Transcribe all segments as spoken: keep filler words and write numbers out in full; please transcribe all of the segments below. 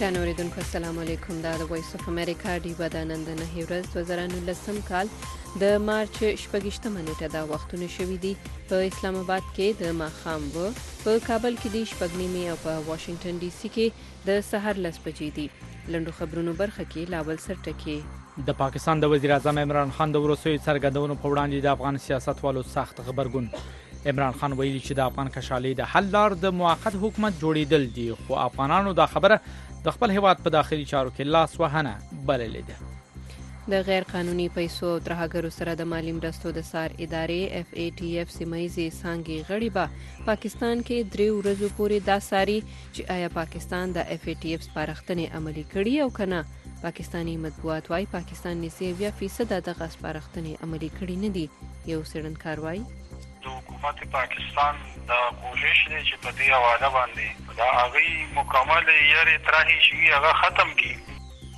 ګران اوریدونکو السلام علیکم. دا د وایس اف امریکا ډیوه د نن د نهۍ ورځ دوه زره نولسم کال د مارچ شپږیشتمه نیټه دا وختونه شوي دي. په اسلام آباد کې د ماښام و، په کابل کې د شپږ نیمې او په واشنگټن ډي سي کې د سهار لس بجې دي. لنډو خبرونو برخه کې لاول سر ټکي. د پاکستان د وزیر اعظم عمران خان د وروستیو څرګندونو په وړاندې د افغان سیاستوالو سخت غبرګون. عمران خان ویلي چې د افغان کشالۍ د حل لار د موقت حکومت جوړیدل دي، خو افغانانو دا خبره د خپل هیواد په داخلي چارو کې لاس وهنه بللې ده. د غیر قانوني پیسو او ترهګرو سره د مالی مرستو د سار ادارې اف ای ټي اف سیمایي څانګې غړي به پاکستان کې درې ورځې پورې دا ساري چې آیا پاکستان د اف ای ټي اف سپارښتنې عملي کړي او کنه. پاکستانی مطبوعات وايي پاکستان نږدې اویا فیصد دغه سپارښتنې عملي کړي نه دي. یو څېړنکار وايي د حکومت پاکستان د کوشش دی چې په دې حواله باندې دا هغه مکمل یې طرحې شي هغه ختم کړي.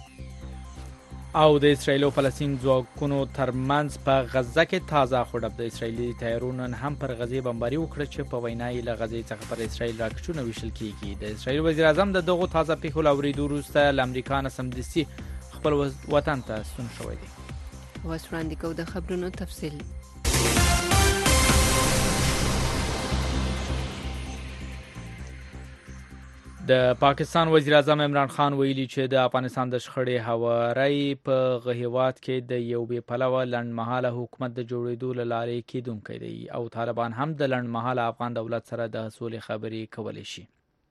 او د اسرایل او فلسطین ځواکونو ترمنځ په غزه کې تازه خوډب د اسرایلی تایرونو هم پر غزه بمباري وکړه چې په وینا یې له غزې څخه پر اسرایل راکټونه ویشل کیږي. د اسرایل وزیر اعظم د دغو تازه پیښو له اورېدو وروسته له امریکا نه سمدستي خپل وطن ته ستون شوی دی. اوس وړاندې کوو د خبرونو تفصیل. د پاکستان وزیر اعظم عمران خان ویلي چې د افغانستان د شخړې هواری په هیواد کې د یو بې پلوه لنډمهاله حکومت د جوړېدو له لارې کېدونکی دی او طالبان هم د لنډمهاله افغان دولت سره د سولې خبرې کولی شي.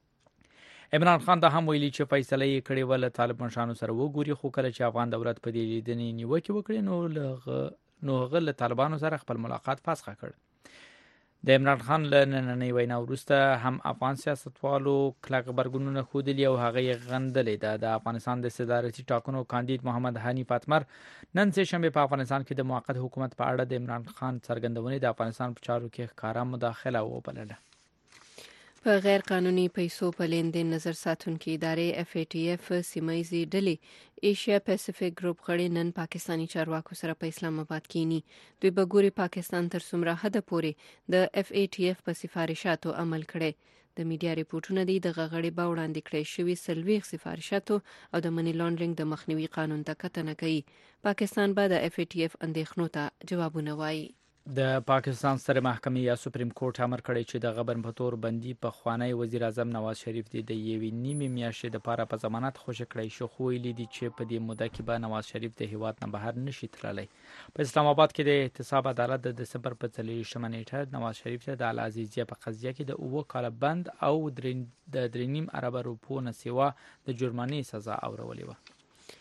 عمران خان دا هم ویلي چې فیصله یې کړې وه له طالب مشرانو سره وګوري، خو کله چې افغان دولت په دې لیدنې نیوکې وکړې نو نو هغه له طالبانو سره خپل ملاقات فسخه کړ. د عمران خان له نننۍ وینا وروسته هم افغان سیاستوالو کلک غبرګونونه ښودلي او هغه یې غندلې ده. د افغانستان د صدارتي ټاکنو کاندید محمد حنیف اتمر نن سه شنبه په افغانستان کې د موقت حکومت په اړه د عمران خان څرګندونې د افغانستان په چارو کې ښکاره مداخله وبلله. په غیر قانوني پیسو په لیندین نظر ساتونکي ادارې اف ای ټي اف سیمایي ډلې ایشیا پیسفیک ګروپ غړي نن پاکستانی چارواکو سره په اسلام آباد کېنی. دوی به ګوري پاکستان تر څومره حد پورې د اف ای ټي اف په سفارشاتو عمل کړي. د میډیا ریپورتونه دي د غړي به وړاندې کړي شوی سلويخ سفارشاتو او د منی لانډرینګ د مخنیوي قانون ته کتنه کوي. پاکستان به د اف ای ټي اف اندېښنو ته جوابونه وایي. د پاکستان ستر محکمې یا سپریم کورټ امر کړی چې د غبن په تور بندي په خوانی وزیر اعظم نواز شریف دی د یوې نیمې میاشتې لپاره په ضمانت خوشی کړی شو، خو ویلي دي چې په دې موده کې به نواز شریف د هیواد نه بهر نشي تللی. په اسلام آباد کې د احتساب عدالت د دسمبر په څلوېښتمه نیټه نواز شریف ته د العزیزیه په قضیه کې د اووه کاله بند او د درې نیم اربه روپو نه سیوا د جرمانې سزا اورولې وه.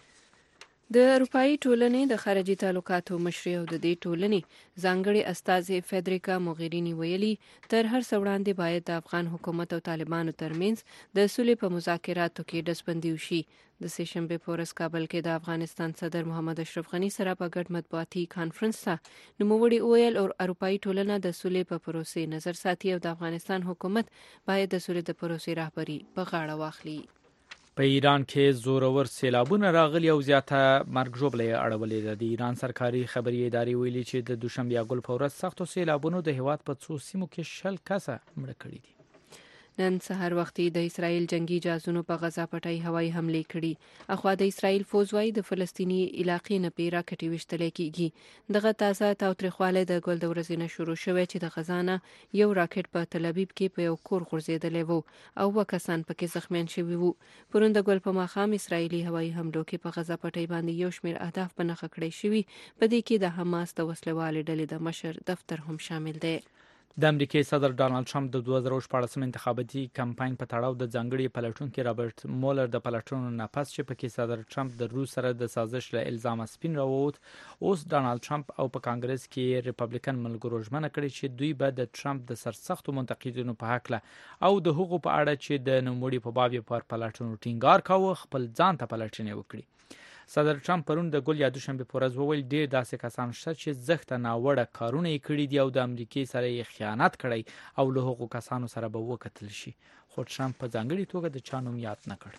د اروپایي ټولنې د خارجي تعلقاتو مشري او د دې ټولنې ځانګړي استازي فدریکا موغیرینی ویلي تر هر څه وړاندې باید د افغان حکومت او طالبانو ترمنځ د صلح په مذاکراتو کې ډزبندي وشي. د سه شنبې په ورځ کابل کې د افغانستان صدر محمد اشرف غني سره په ګډ مطبوعاتي کانفرنس ته نوموړي وویل او اروپایي ټولنه د صلح په پروسې نظر ساتي او د افغانستان حکومت باید د صلح د پروسې رهبري په غاړه واخلي. په ایران کې زورور سیلابونه راغلي او زیاته مرګ ژوبله اړولې ده. د ایران سرکاري خبري ادارې ویلي چې د دوشنبه ګل په ورځ سختو سیلابونو د هیواد په څو سیمو کې شل کسه مړه کړي دي. نن سهار وختي د اسرایل جنگي جهازونو په غزا پټي هوایي حمله کړي. اخوا د اسرایل فوج وايي د فلسطینی علاقې نه پیرا کټي وشتل کیږي. دغه تازه تاوتریخواله د ګل د ورځې نه شروع شوه چې د غزا نه یو راکټ په تل ابیب کې په یو کور غورځېدلی وو او وکسان پکې زخمیان شوي وو. پرون د ګل په ماښام اسرایلی هوایي حملو کې په غزا پټي باندې یو شمېر اهداف په نښه کړی شوي، په دې کې د حماس د وسلوالې ډلې د مشر دفتر هم شامل دی. د امریکای صدر ډانلډ ټرمپ د دوه زره شپاړسم انتخاباتي کمپاین په تړاو د ځانګړي پلټونکي رابرټ مولر د پلټونو نه پس چې پکې صدر ټرمپ د روس سره د سازش له الزام سپین راووت، اوس ډانلډ ټرمپ او په کانګرس کې ریپبلیکن ملګرو ژمنه کړې چې دوی به د ټرمپ د سرسختو منتقدینو په حق له او د هغو په اړه چې د نوموړي په باب پر پلټونو ټینګار کاوه خپل ځان ته پلټنې وکړي. صدر ټرمپ پرون د ګل یا دوشنبه په ورځ وویل ډېر داسې کسان شته چې زښته ناوړه کارونه یې کړي دي او د امریکای سره یې خیانت کړی او له هغو کسانو سره به وکتل شي، خو ټرمپ په ځانګړي توګه د چا نوم یاد نه کړ.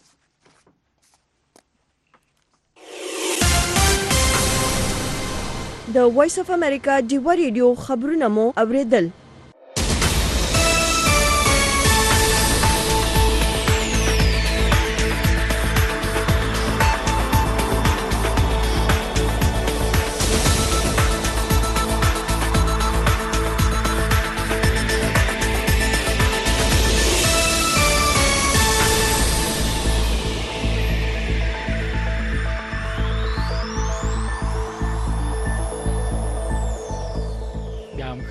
د وایس اف امریکا ډیوه ریډیو خبرونه مو اوریدل.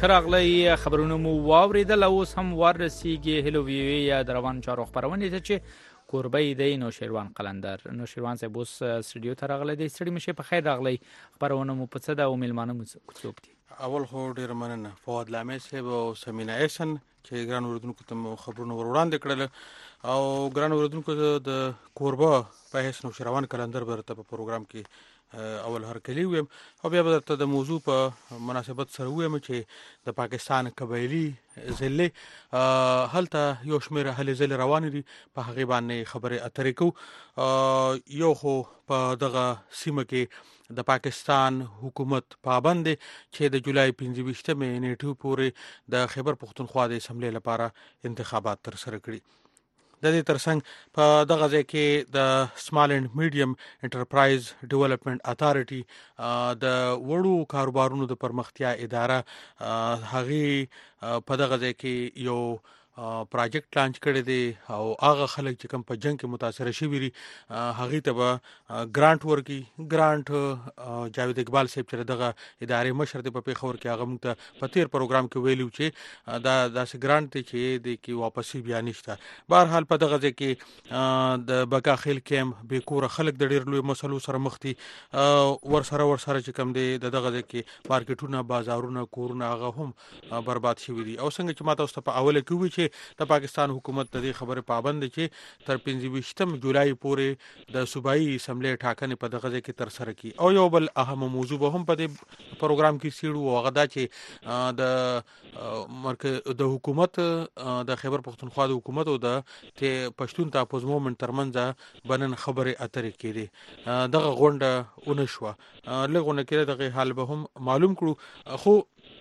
خراغلی خبرونه مو واوریدل اوس هم ورسیږي هلو وی وی یا روان چارو خبرونه ته چې کوربه دی نوشیروان قلندر نوشیروان صاحب اوس سټډیو ته راغلی دی ستړي مشه په خیر راغلی خبرونه مو په څه دا او میلمانه مو څوک دي اول خو ډیر مننه فواد لامه صاحب او سمینا احسن چې ګران اوردونکو ته خبرونه وړاندې کړل او ګران اوردونکو د کوربه په هیڅ نوشیروان قلندر برته په پروګرام کې اول هر کلی ویم او بیا به ته د موضوع په مناسبت سره ویم چې د پاکستان قبایلی ضلع هلته یو شمېر هلې ځلې روانې دي په هغې باندې خبرې اترې کوو. یو خو په دغه سیمه کې د پاکستان حکومت پابند دی چې د جولای پنځه ویشتمې نیټې پورې د خیبر پښتونخوا د اسمبلی لپاره انتخابات ترسره کړي. د دې ترڅنګ په دغه ځای کې د سمال اینڈ میډیم انټرپرایز ډیولپمنٹ اتھارټي د وړو کاروبارونو د پرمختیا اداره هغه په دغه ځای کې یو پروجیکټ لانچ کړی دی او هغه خلک چې کوم په جنگ کې متاثر شوي دي هغه ته به ګرانټ ورکي. ګرانټ جاوید اقبال صاحب چې دغه ادارې مشر دی په پیښور کې هغه موږ ته په تیر پروګرام کې ویلو چې دا داسې ګرانټ دی چې د کې واپسی بیا نشته. بهرحال په دغه ځای کې د بقا خیل کیم به کور خلک د ډیر لوی مسلو سره مخ دي ور سره ور سره چې کوم دی د دغه ځای کې مارکیټونه بازارونه کورونه هغه هم برباد شوي دي. او څنګه چې ماته اوس په اوله کې وی چې د پاکستان حکومت د دې خبره پابند دی چې تر پنځه ویشتم جولای پورې د صوبایي اسمبلی ټاکنې په دغه ځای کې تر سره کی. او یو بل اهم موضوع به هم په دې پروګرام کې سیړو هغه دا چې د مرکز د حکومت د خیبر پښتونخوا د حکومت او د پښتون تاپوز مومنت ترمنځ بنن خبره اترې کړي. دغه غونډه ونشوه لغونه کې دغه حال به هم معلوم کړو. خو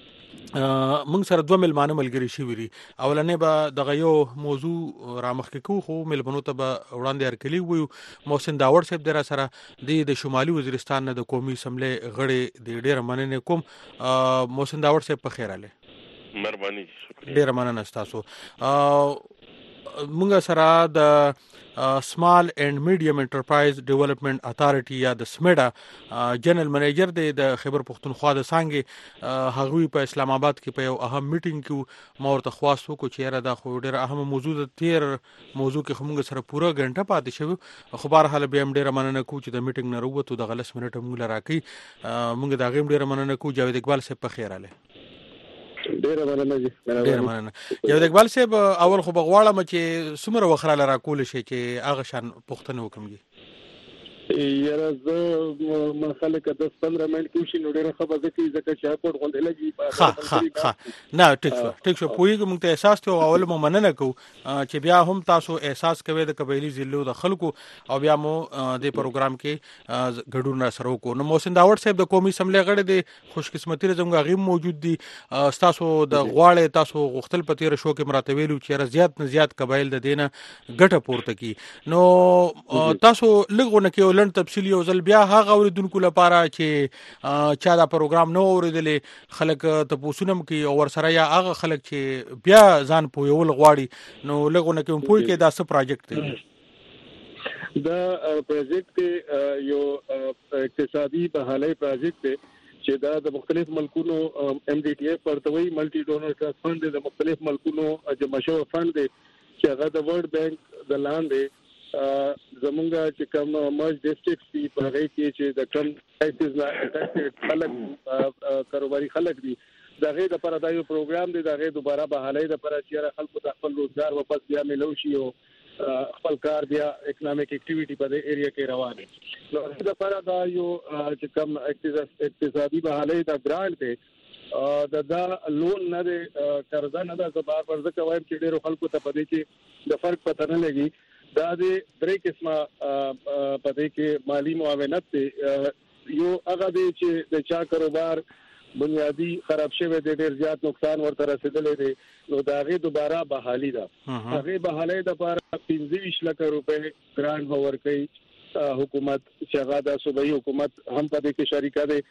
موږ سره دوه ملمانه ملګری شوي دي. اولنې به دغه یو موضوع رامخکې کوو خو ملمنو ته به وړاندې هرکلي ویو. محسن داوړ صاحب دی را سره دی د شمالي وزیرستان نه د قومي اسمبلی غړی دی. ډېره مننه کوم محسن داوړ صاحب په خیر راغلی. مهرباني ډېره مننه ستاسو. موږ سره د سمال اینڈ میډیم انټرپرایز ډیولپمنٹ اتھارټي یا د سمیډا جنرال منیجر دی د خیبر پښتونخوا د څانګې هغوی په اسلام آباد کې په یو اهم میټینګ کې ما ورته خواست وکړو چې یاره دا خو ډېره اهمه موضوع ده. تیر موضوع کې خو موږ سره پوره غنټه پاتې شوو خو بهرحال بیا هم ډېره مننه کوو چې د میټینګ نه راووتو دغه لس منټه موږ له راکوي. موږ د هغې هم ډېره مننه کوو. جاوید اقبال صاحب په خیر راغلی. ډېره مننه جی. ډېره مننه جاوید اقبال صاحب. اول خو به غواړم چې څومره وخت راله راکولی شي چې هغه شان پوښتنې وکړم جی. یاره زه ما خلک دس پندرہ منټ کې شي نو ډېره ښه به زه کوي ځکه چې اپورټ غونډې لګي. ښه ښه ښه نه ټیک شو ټیک شو پوهېږم موږ ته احساس थियो. اول مو مننه کوو چې بیا هم تاسو احساس کوئ د قبایلي ضلعو د خلکو او بیا مو د پروګرام کې ګډون سره وکړو. نو محسن داوړ صاحب د قومي اسمبلی غړی دی. خوشقسمتي ده زموږ هغې موجود دي. ستاسو د غواړې تاسو غوښتل په تېره شو کې مو راته ویلي چې یاره زیات نه زیات قبایل د دې نه ګټه پورته کړي. نو تاسو لږ غونه کې یو لنډ تفصیل یو ځل بیا هغه اوریدونکو لپاره چې چا دا پروګرام نه اوریدلی خلک تپوسونه هم کوي او ورسره یا هغه خلک چې بیا ځان پوهول غواړي نو لږونه کې هم پوه کړي دا څه پروجیکټ دی. دا پروجیکټ یو اقتصادي بحالۍ پروجیکټ دی چې دا د مختلف ملکونو ایم ډي ټي اف ورته وایي ملټي ډونر ټرست فند دی. د مختلف ملکونو جمع شوی فند دی چې هغه د ورلد بانک د لاندې زمونږ چې کوم مرج ډسټرکټس دي په هغې کې چې د کم کرایسز نه خلک کاروباري خلک دي د هغې دپاره دا یو پروګرام دی د هغې دوباره بحالۍ دپاره چې خلکو ته خپل روزګار واپس بیا میلو شي او خپل کار بیا اکنامک اکټیویټي په دې ایریا کې روان وي. نو هغې دپاره دا یو چې کوم اقتصادي بحالۍ دا ګرانټ دی د دا لون نه دی قرضه نه ده. زه بار بار ځکه وایم چې ډېرو خلکو ته په دې کې د فرق پته نه لګي. دا د درې قسمه په دې کې مالی معاونت دی. یو هغه دی چې د چا کاروبار بنیادی خراب شوی دی ډېر زیات نقصان ورته رسېدلی دی نو د هغې دوباره بحالي ده. هغې بحالۍ دپاره پنځه ویشت لکه روپۍ ګرانټ به ورکوي حکومت چې هغه د صوبایي حکومت هم په دې کې شریکه دی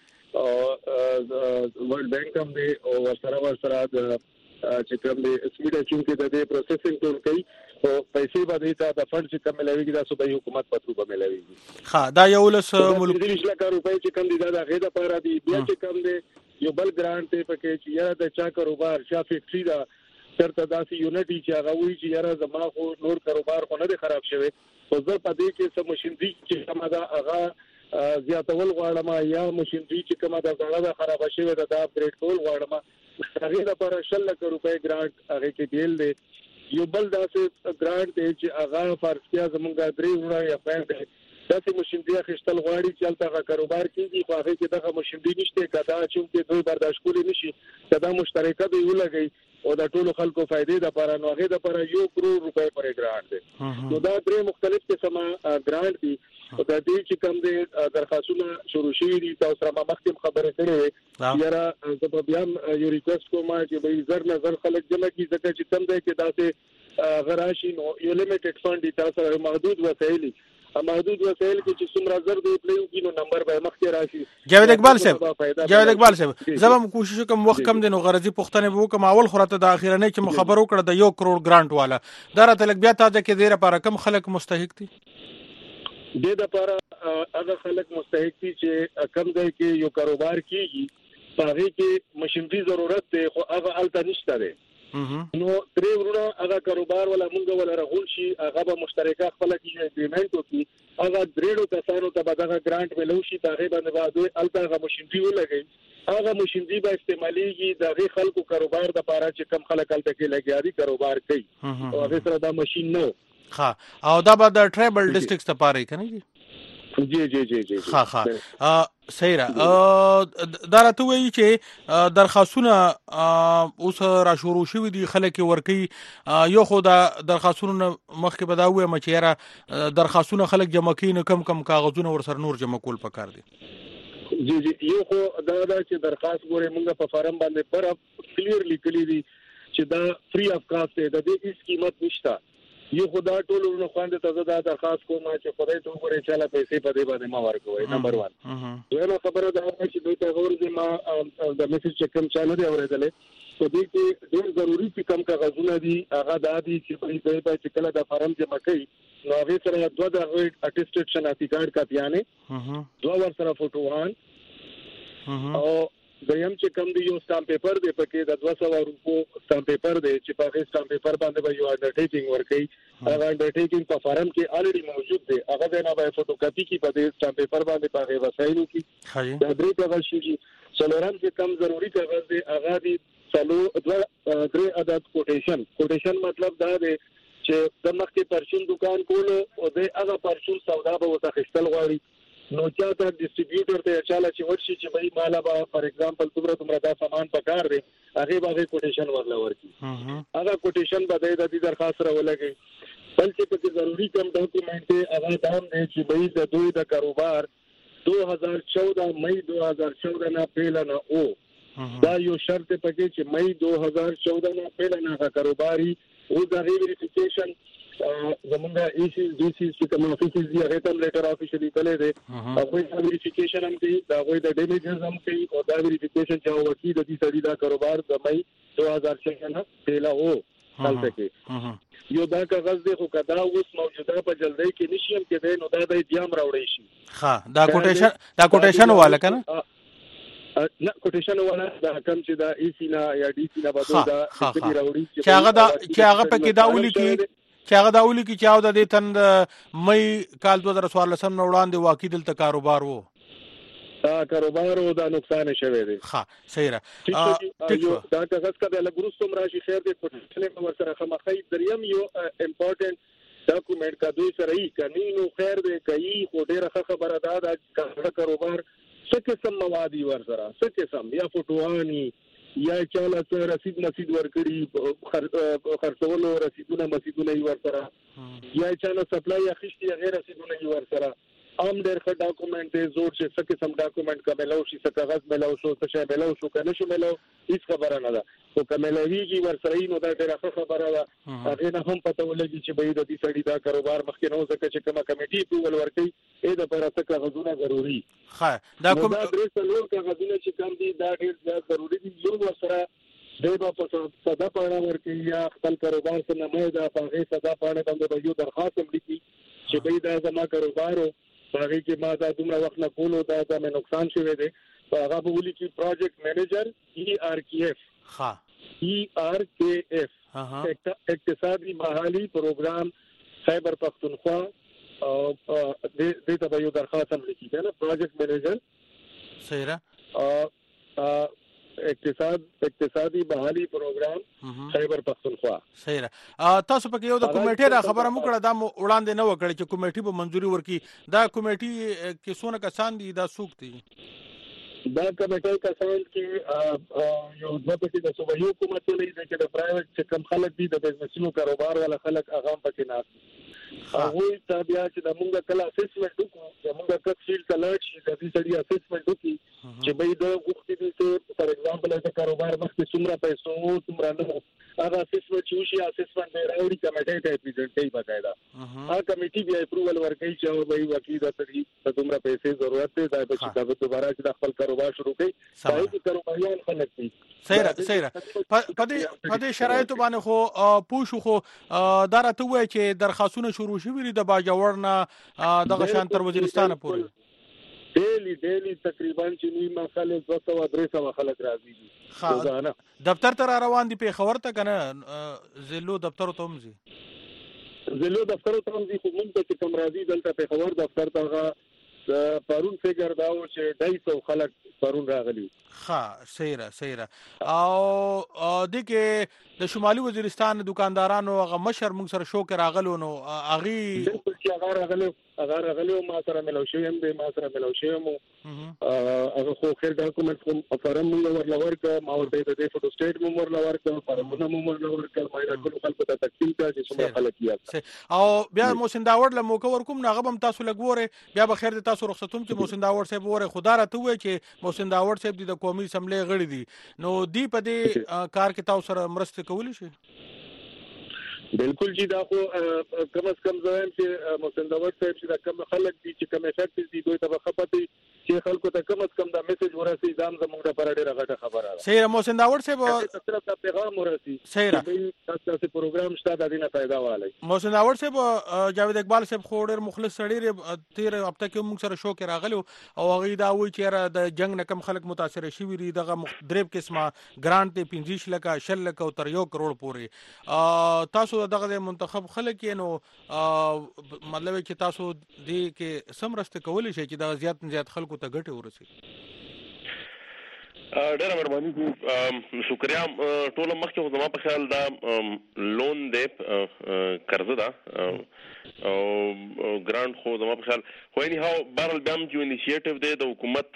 او ورلد بانک هم دی او ورسره ورسره د چې کوم دی سمیډا چونکې د دې پروسیسینګ ټول کوي او پیسې به دې ته د فنډ چې کوم ملاویږي دا صوبایي حکومت په ترو به ملاویږي. ښه دا یولس ملک پنځه ویشت لکه روپۍ چې کوم دي دا د هغې دپاره دي. بیا چې کوم دی یو بل ګرانټ ته پکې چې یاره د چا کاروبار شا فیکټری دا ترته داسې یونټي چې هغه وایي چې یاره زما خو نور کاروبار خو نه دی خراب شوی خو زه په دې کې څه مشینري چې کومه ده هغه زیاتول غواړم یا مشینري چې کومه ده هغه خرابه شوې ده دا اپګریډ کول غواړم هغه لپاره شل لک روپۍ ګرانټ هغه کې دیل دی یو بل داسې ګرانټ دی چې هغه فارسیا زمونږ درې وړه یا پنځه داسې مشینري اخیستل غواړي چې هلته کاروبار کېږي خو هغه کې دغه مشینري نشته کدا چې دوی برداشت کولی نشي کدا مشترکه دی ولګي او د ټولو خلکو فائدې د لپاره نو هغه د لپاره یو کروڑ روپۍ پر ګرانټ دی نو دا درې مختلف قسمه ګرانټ دي او د دې چې کوم دي درخواستونه شروع شوي دي تاسو سره مخکې خبرې کړې یاره زه په بیا یو ریکوست کوم چې به زر نظر خلک جمع کی ځکه چې کوم دی کې داسې غراشي نو یو لیمیټډ فند دي تاسو محدود وسایل محدود وسایل کې چې څومره زر دی پلیو کې نو نمبر به مخکې راشي جاوید اقبال صاحب جاوید اقبال صاحب زه هم کوشش کوم وخت کم دی نو غرضی پښتنه وو کوم اول خراته د اخیرنه چې خبرو کړه د یو کروڑ ګرانټ والا دا راته لګ بیا تازه کې ډیره لپاره کم خلک مستحق دي د لپاره هغه خلک مستحق دي چې کم دی کې یو کاروبار کیږي هغه کې مشینري ضرورت دی خو هغه الته نشته دی نو درې ورونه هغه کاروبار ولا مونږ ولا رغول شي هغه به مشترکه خپل کې اګریمنت وکړي هغه درېړو کسانو ته به دغه ګرانټ ملو شي هغه باندې باندې الته هغه مشینري ولګي هغه مشینري به استعماليږي دغه خلکو کاروبار د لپاره چې کم خلک الته کې لګیاري کاروبار کوي او هغه سره دا ماشين نو ها او دا به د ټریبل ډیسټریکټس لپاره کنه جی جی جی جی جی ها ها صحیح را دا راته وایي چې درخواستونه اوس را شروع شوي دي خلک ورکي یو خو دا درخواستونه مخکې به دا ووایم چې یاره درخواستونه خلک جمع کوي نو کم کم کاغذونه ورسره نور جمع کول پکار دي جی جی یو خو دا دا چې درخواست ګورې موږ په فارم باندې پر کلیر لیکلي دي چې دا فری اف کاسټ دی د دې هیڅ قیمت نشته یو خدا ټول نو خواندې ته دا درخواست کوم چې خدای ته وګوري چې لا پیسې په دې باندې ما ورکوي نمبر واحد دویمه خبره دا چې دوی ته ورته ما د میسج چکم چالو دی اورېدلې په دې کې ډېر ضروری چې کم کاغذونه دي هغه د دې چې په دې په چې کله د فارم جمع کوي نو هغه سره دوه د اټیسټډ شناختی کارت کاپیانه دوه ور سره فوټوان او دیم چې کم دی یو سٹامپ پیپر دی پکې د دوه سوه روپو سٹامپ پیپر دی چې په هغه سٹامپ پیپر باندې به یو انډرټیکینګ ورکړي هغه انډرټیکینګ په فارم کې الریډي موجود دی هغه نه به فوټو کاپي کې په دې سٹامپ پیپر باندې په هغه وسایلو کې دا درې کاغذ شي څلورم چې کم ضروری کاغذ دی هغه دی څلو دوه درې عدد کوټیشن کوټیشن مطلب دا دی چې د مخکې پرچون دکان کولو او د هغه پرچون سودا به وتخښتل غواړي نو چاته ډیسټریبیوټر ته چاله چې ورشي چې بای مالا به فار ایگزامپل تمره تمره دا سامان پکار دی هغه به کوټیشن ورلا ورکی هغه کوټیشن به د دې درخواست را ولګي بل چې په ضروری کم ډاکومنټ هغه دام دی چې بای د دوی د کاروبار دو هزار چودہ مئی دو هزار چودہ نه پهله نه او دا یو شرط پکې چې مئی دو هزار چودہ نه پهله نه کاروباري او د ویریفیکیشن زمونږه ایسی ډي سي چې کوم افیسز دی هغه ته لیټر افیشلی کړي دي هغه د ویریفیکیشن هم کوي دا غوي د ډیمیجز هم کوي او دا ویریفیکیشن چې وکیل د دې سړي دا کاروبار د مئی دو هزار چودہ نه پهله او حالت کې یو دا کاغذ دی خو کدا اوس موجوده په جلدی کې نشیم کې نو دا د دیام راوړی شي ها دا کوټیشن دا کوټیشن والا کنه نه کوټیشن والا دا کم چې دا ای سی نه یا ډي سی نه بده دا چې راوړي چې هغه دا چې هغه پکې دا ولي کې چې هغه دا ولي کې چاو د دې تند مې کال دوه هزار څوارلسم نه وړاندې واقع دلته کاروبار وو دا کاروبار او دا نقصان شوه دی ها صحیح را دا کاغذ کده لګروستم راشي خیر دې پټنه ور سره خمخې دریم یو امپورټنت ډاکومنٹ کا دوی سره ای کنينو خیر دې کوي خو ډیره خبره ده دا کاروبار څه قسم موادي ور سره څه قسم یا فوټوانی یا چاله سره رسید مسید ورکړي خرڅولو رسیدونه مسیدونه ور سره یا چاله سپلای اخیشتي غیر رسیدونه ور سره عام ډېر ښه ډاکومنټ دی زور چې څه قسم ډاکومنټ کا ملو شي څه کاغذ ملو شو څه شی ملو شو کنه شو ملو هیڅ خبره نه ده خو کملویږي ور سره نو دا ډېر ښه خبره ده هغه نه هم پته ولګي چې به د دې سړي دا کاروبار مخکې نو ځکه چې کومه کمیټي اپروول ورکړي اې د پر څه کاغذونه ضروري ښه دا کوم دا درې څلور کاغذونه چې کوم دي دا ډېر ضروري دي یو ور سره د په صدا پاڼه ورکړي یا خپل کاروبار څخه نه دا په هغه صدا پاڼه باندې یو درخواست لیکي چې به دا زما کاروبار هغه کې ما دا دومره وخت نه کولو دا د نقصان شوی دی هغه به ولیکي پروجیکټ مینیجر ای آر کی ایف ها ای آر کی ایف اها اقتصادي بحالي پروګرام خیبر پختونخوا او د دې ته یو درخواست هم لیکي کنه پروجیکټ مینیجر صحیح را اقتصاد اقتصادي بحالي پروګرام خیبر پختونخوا صحیح را تاسو پکې یو د کمیټې را خبره مو کړه دا وړاندې نه وکړي چې کمیټې به منځوري ورکړي دا کمیټې کې څونه کسان دي دا څوک دي دا کمیټې کسان کې یو د پکې د صوبایي حکومت لري چې د پرایویټ چې کم خلک دي د بزنسونو کاروبار ولا خلک هغه پکې نه هغه ته بیا چې د مونږه کله اسسمنت وکړو چې مونږه تفصیل تلاش شي د دې سړي اسسمنت وکړي چې به د وختي دي چې فار ایگزامپل د کاروبار مخکې څومره پیسو څومره نه هغه اسسمنت چې شي اسسمنت به راوړي کمیټې ته پریزنټ کوي باقاعده هغه کمیټې بیا اپروول ورکړي چې به وکیل د سړي د څومره پیسې ضرورت دی دا به چې دوباره چې د خپل کاروبار شروع کړي صحیح چې کاروباریان خلک دي صحیح را صحیح را پدې پدې شرایطو باندې خو پوښو خو دا راته وایي چې درخواستونه شروع شوي دي د باجوړ نه دغه شان تر وزیرستان پورې ډیلی ډیلی تقریبا چې نیمه خلک دوه سوه درې سوه خلک راځي دي دفتر ته روان دي پیښور ته کنه زلو دفتر ته هم زی زلو دفتر ته هم زی خو مونږ ته کوم راځي دلته پیښور دفتر ته پرون فکر دا و چې ډای سو خلک پرون راغلي ها صحیح را صحیح را او د کې د شمالي وزیرستان دکاندارانو هغه مشر موږ سره شو کې راغلو نو اغي چې هغه راغلو هغه راغلو ما سره ملو شوم به ما سره ملو شوم هغه خو خیر ډاکومنټ کوم فارم موږ ورلور ک ما ورته د فوټو سټیټ موږ ورلور ک فارمونه موږ ورلور ک ما راغلو خلکو ته تقسیم کړ چې څومره خلک یې او بیا موسن داوړ له موکو ورکوم نه غبم تاسو لګوره بیا به خیر د تاسو رخصتوم چې موسن داوړ صاحب وره خدا راته وای چې موسن داوړ صاحب د قومي اسمبلی غړي دي نو دی په دې کار کې تاسو سره مرسته کولی شي بالکل جی دا خو کم از کم زم چې محسن داوود صاحب چې دا کم خلک دي چې کم افیکټ دي دوی ته خپته چې خلکو ته کم از کم دا میسج ورسي ځم زموږ لپاره ډیره غټه خبره ده صحیح محسن داوود صاحب طرف ته پیغام ورسي صحیح را تاسو پروګرام شته د دې نه फायदा والی محسن داوود صاحب جاوید اقبال صاحب خو ډیر مخلص سړی تیر هفته کې موږ سره شو کې راغلو او هغه دا وایي چې د جنگ نه کم خلک متاثر شوي دي دغه مختلف قسمه ګرانټ ته پنځه لکه شل لکه او تر یو کروڑ پورې تاسو دغه منتخب خلک نو مطلب چې تاسو دې کې سمرسته کولی شئ چې دا زیات زیات خلکو ته ګټه ورسي ډېر مهرباني کوم شکریا ټول مخکې خو زما په خیال دا لون دی قرض ده او ګرانټ خو زما په خیال خو نه هاو بارل بیا هم چې انیشیټیو دی د حکومت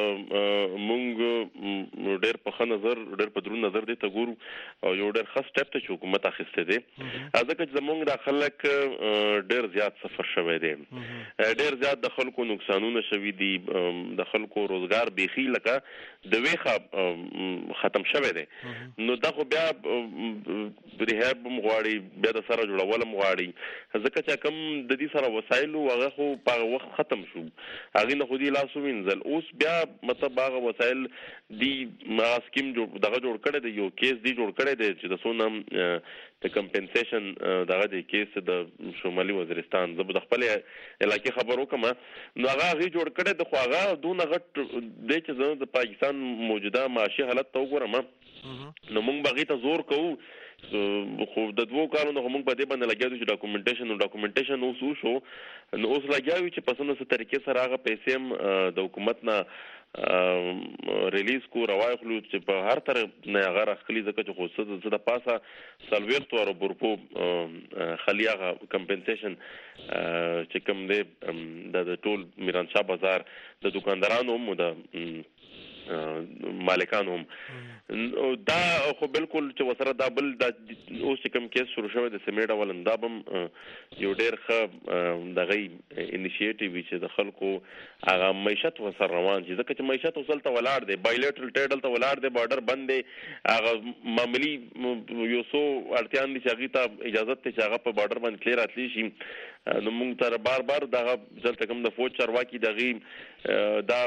مونږ ډېر په ښه نظر ډېر په درون نظر دی ته ګورو او یو ډېر ښه سټپ ته چې حکومت اخیستی دی ځکه چې زمونږ دا خلک ډېر زیات سفر شوی دی ډېر زیات د خلکو نقصانونه شوي دي د خلکو روزګار بیخي لکه د ویخه ختم شوی دی نو دا خو بیا ریهاب هم غواړي بیا د سره جوړول هم غواړي ځکه چې کوم د دې سره وسایلو هغه خو په وخت ختم شو هغه نه خو دې لاسو وینځل اوس بیا مطلب هغه وسایل دی ما سکیم جوړ دغه جوړ کړی دی یو کیس دی جوړ کړی دی چې د سونم د کمپنسیشن دغه دی کیس د شمالي وزیرستان زه به د خپل علاقې خبر وکم نو هغه هغه جوړ کړی د خو هغه دونه غټ دی چې زه د پاکستان موجوده معاشي حالت ته وګورم نو موږ بغي ته زور کوو خو د دوو کارونو موږ په دې باندې لګیاو چې ډاکومنټیشن او ډاکومنټیشن اوس وشو نو اوس لګیاو چې په څه طریقې سره هغه پیسې هم د حکومت نه ریلیز کو راوایخلو چې په هر طرف نه هغه راخلي ځکه چې خو څه د پاسه سلويرت ورو برپو خلیاغه کمپنسیشن چې کوم دی د ټول میرانشاه بازار د دکاندارانو هم د مالکانو هم دا خو بالکل چې وسره دا بل د اوس کوم کیس شروع شوی د سمیډا ولندابم یو ډېر ښه دغه انیشیټیو چې د خلکو هغه معیشت وسره روان شي ځکه چې معیشت وصل ته ولاړ دی بایلیټرل ټریډل ته ولاړ دی بارډر بند دی هغه معمولی یو څو اړتیاان دي چې هغه ته اجازه ته چې هغه په بارډر باندې کلیر اتلی شي نو موږ تر بار بار دغه ځل کوم د فوج چارواکي دغه دا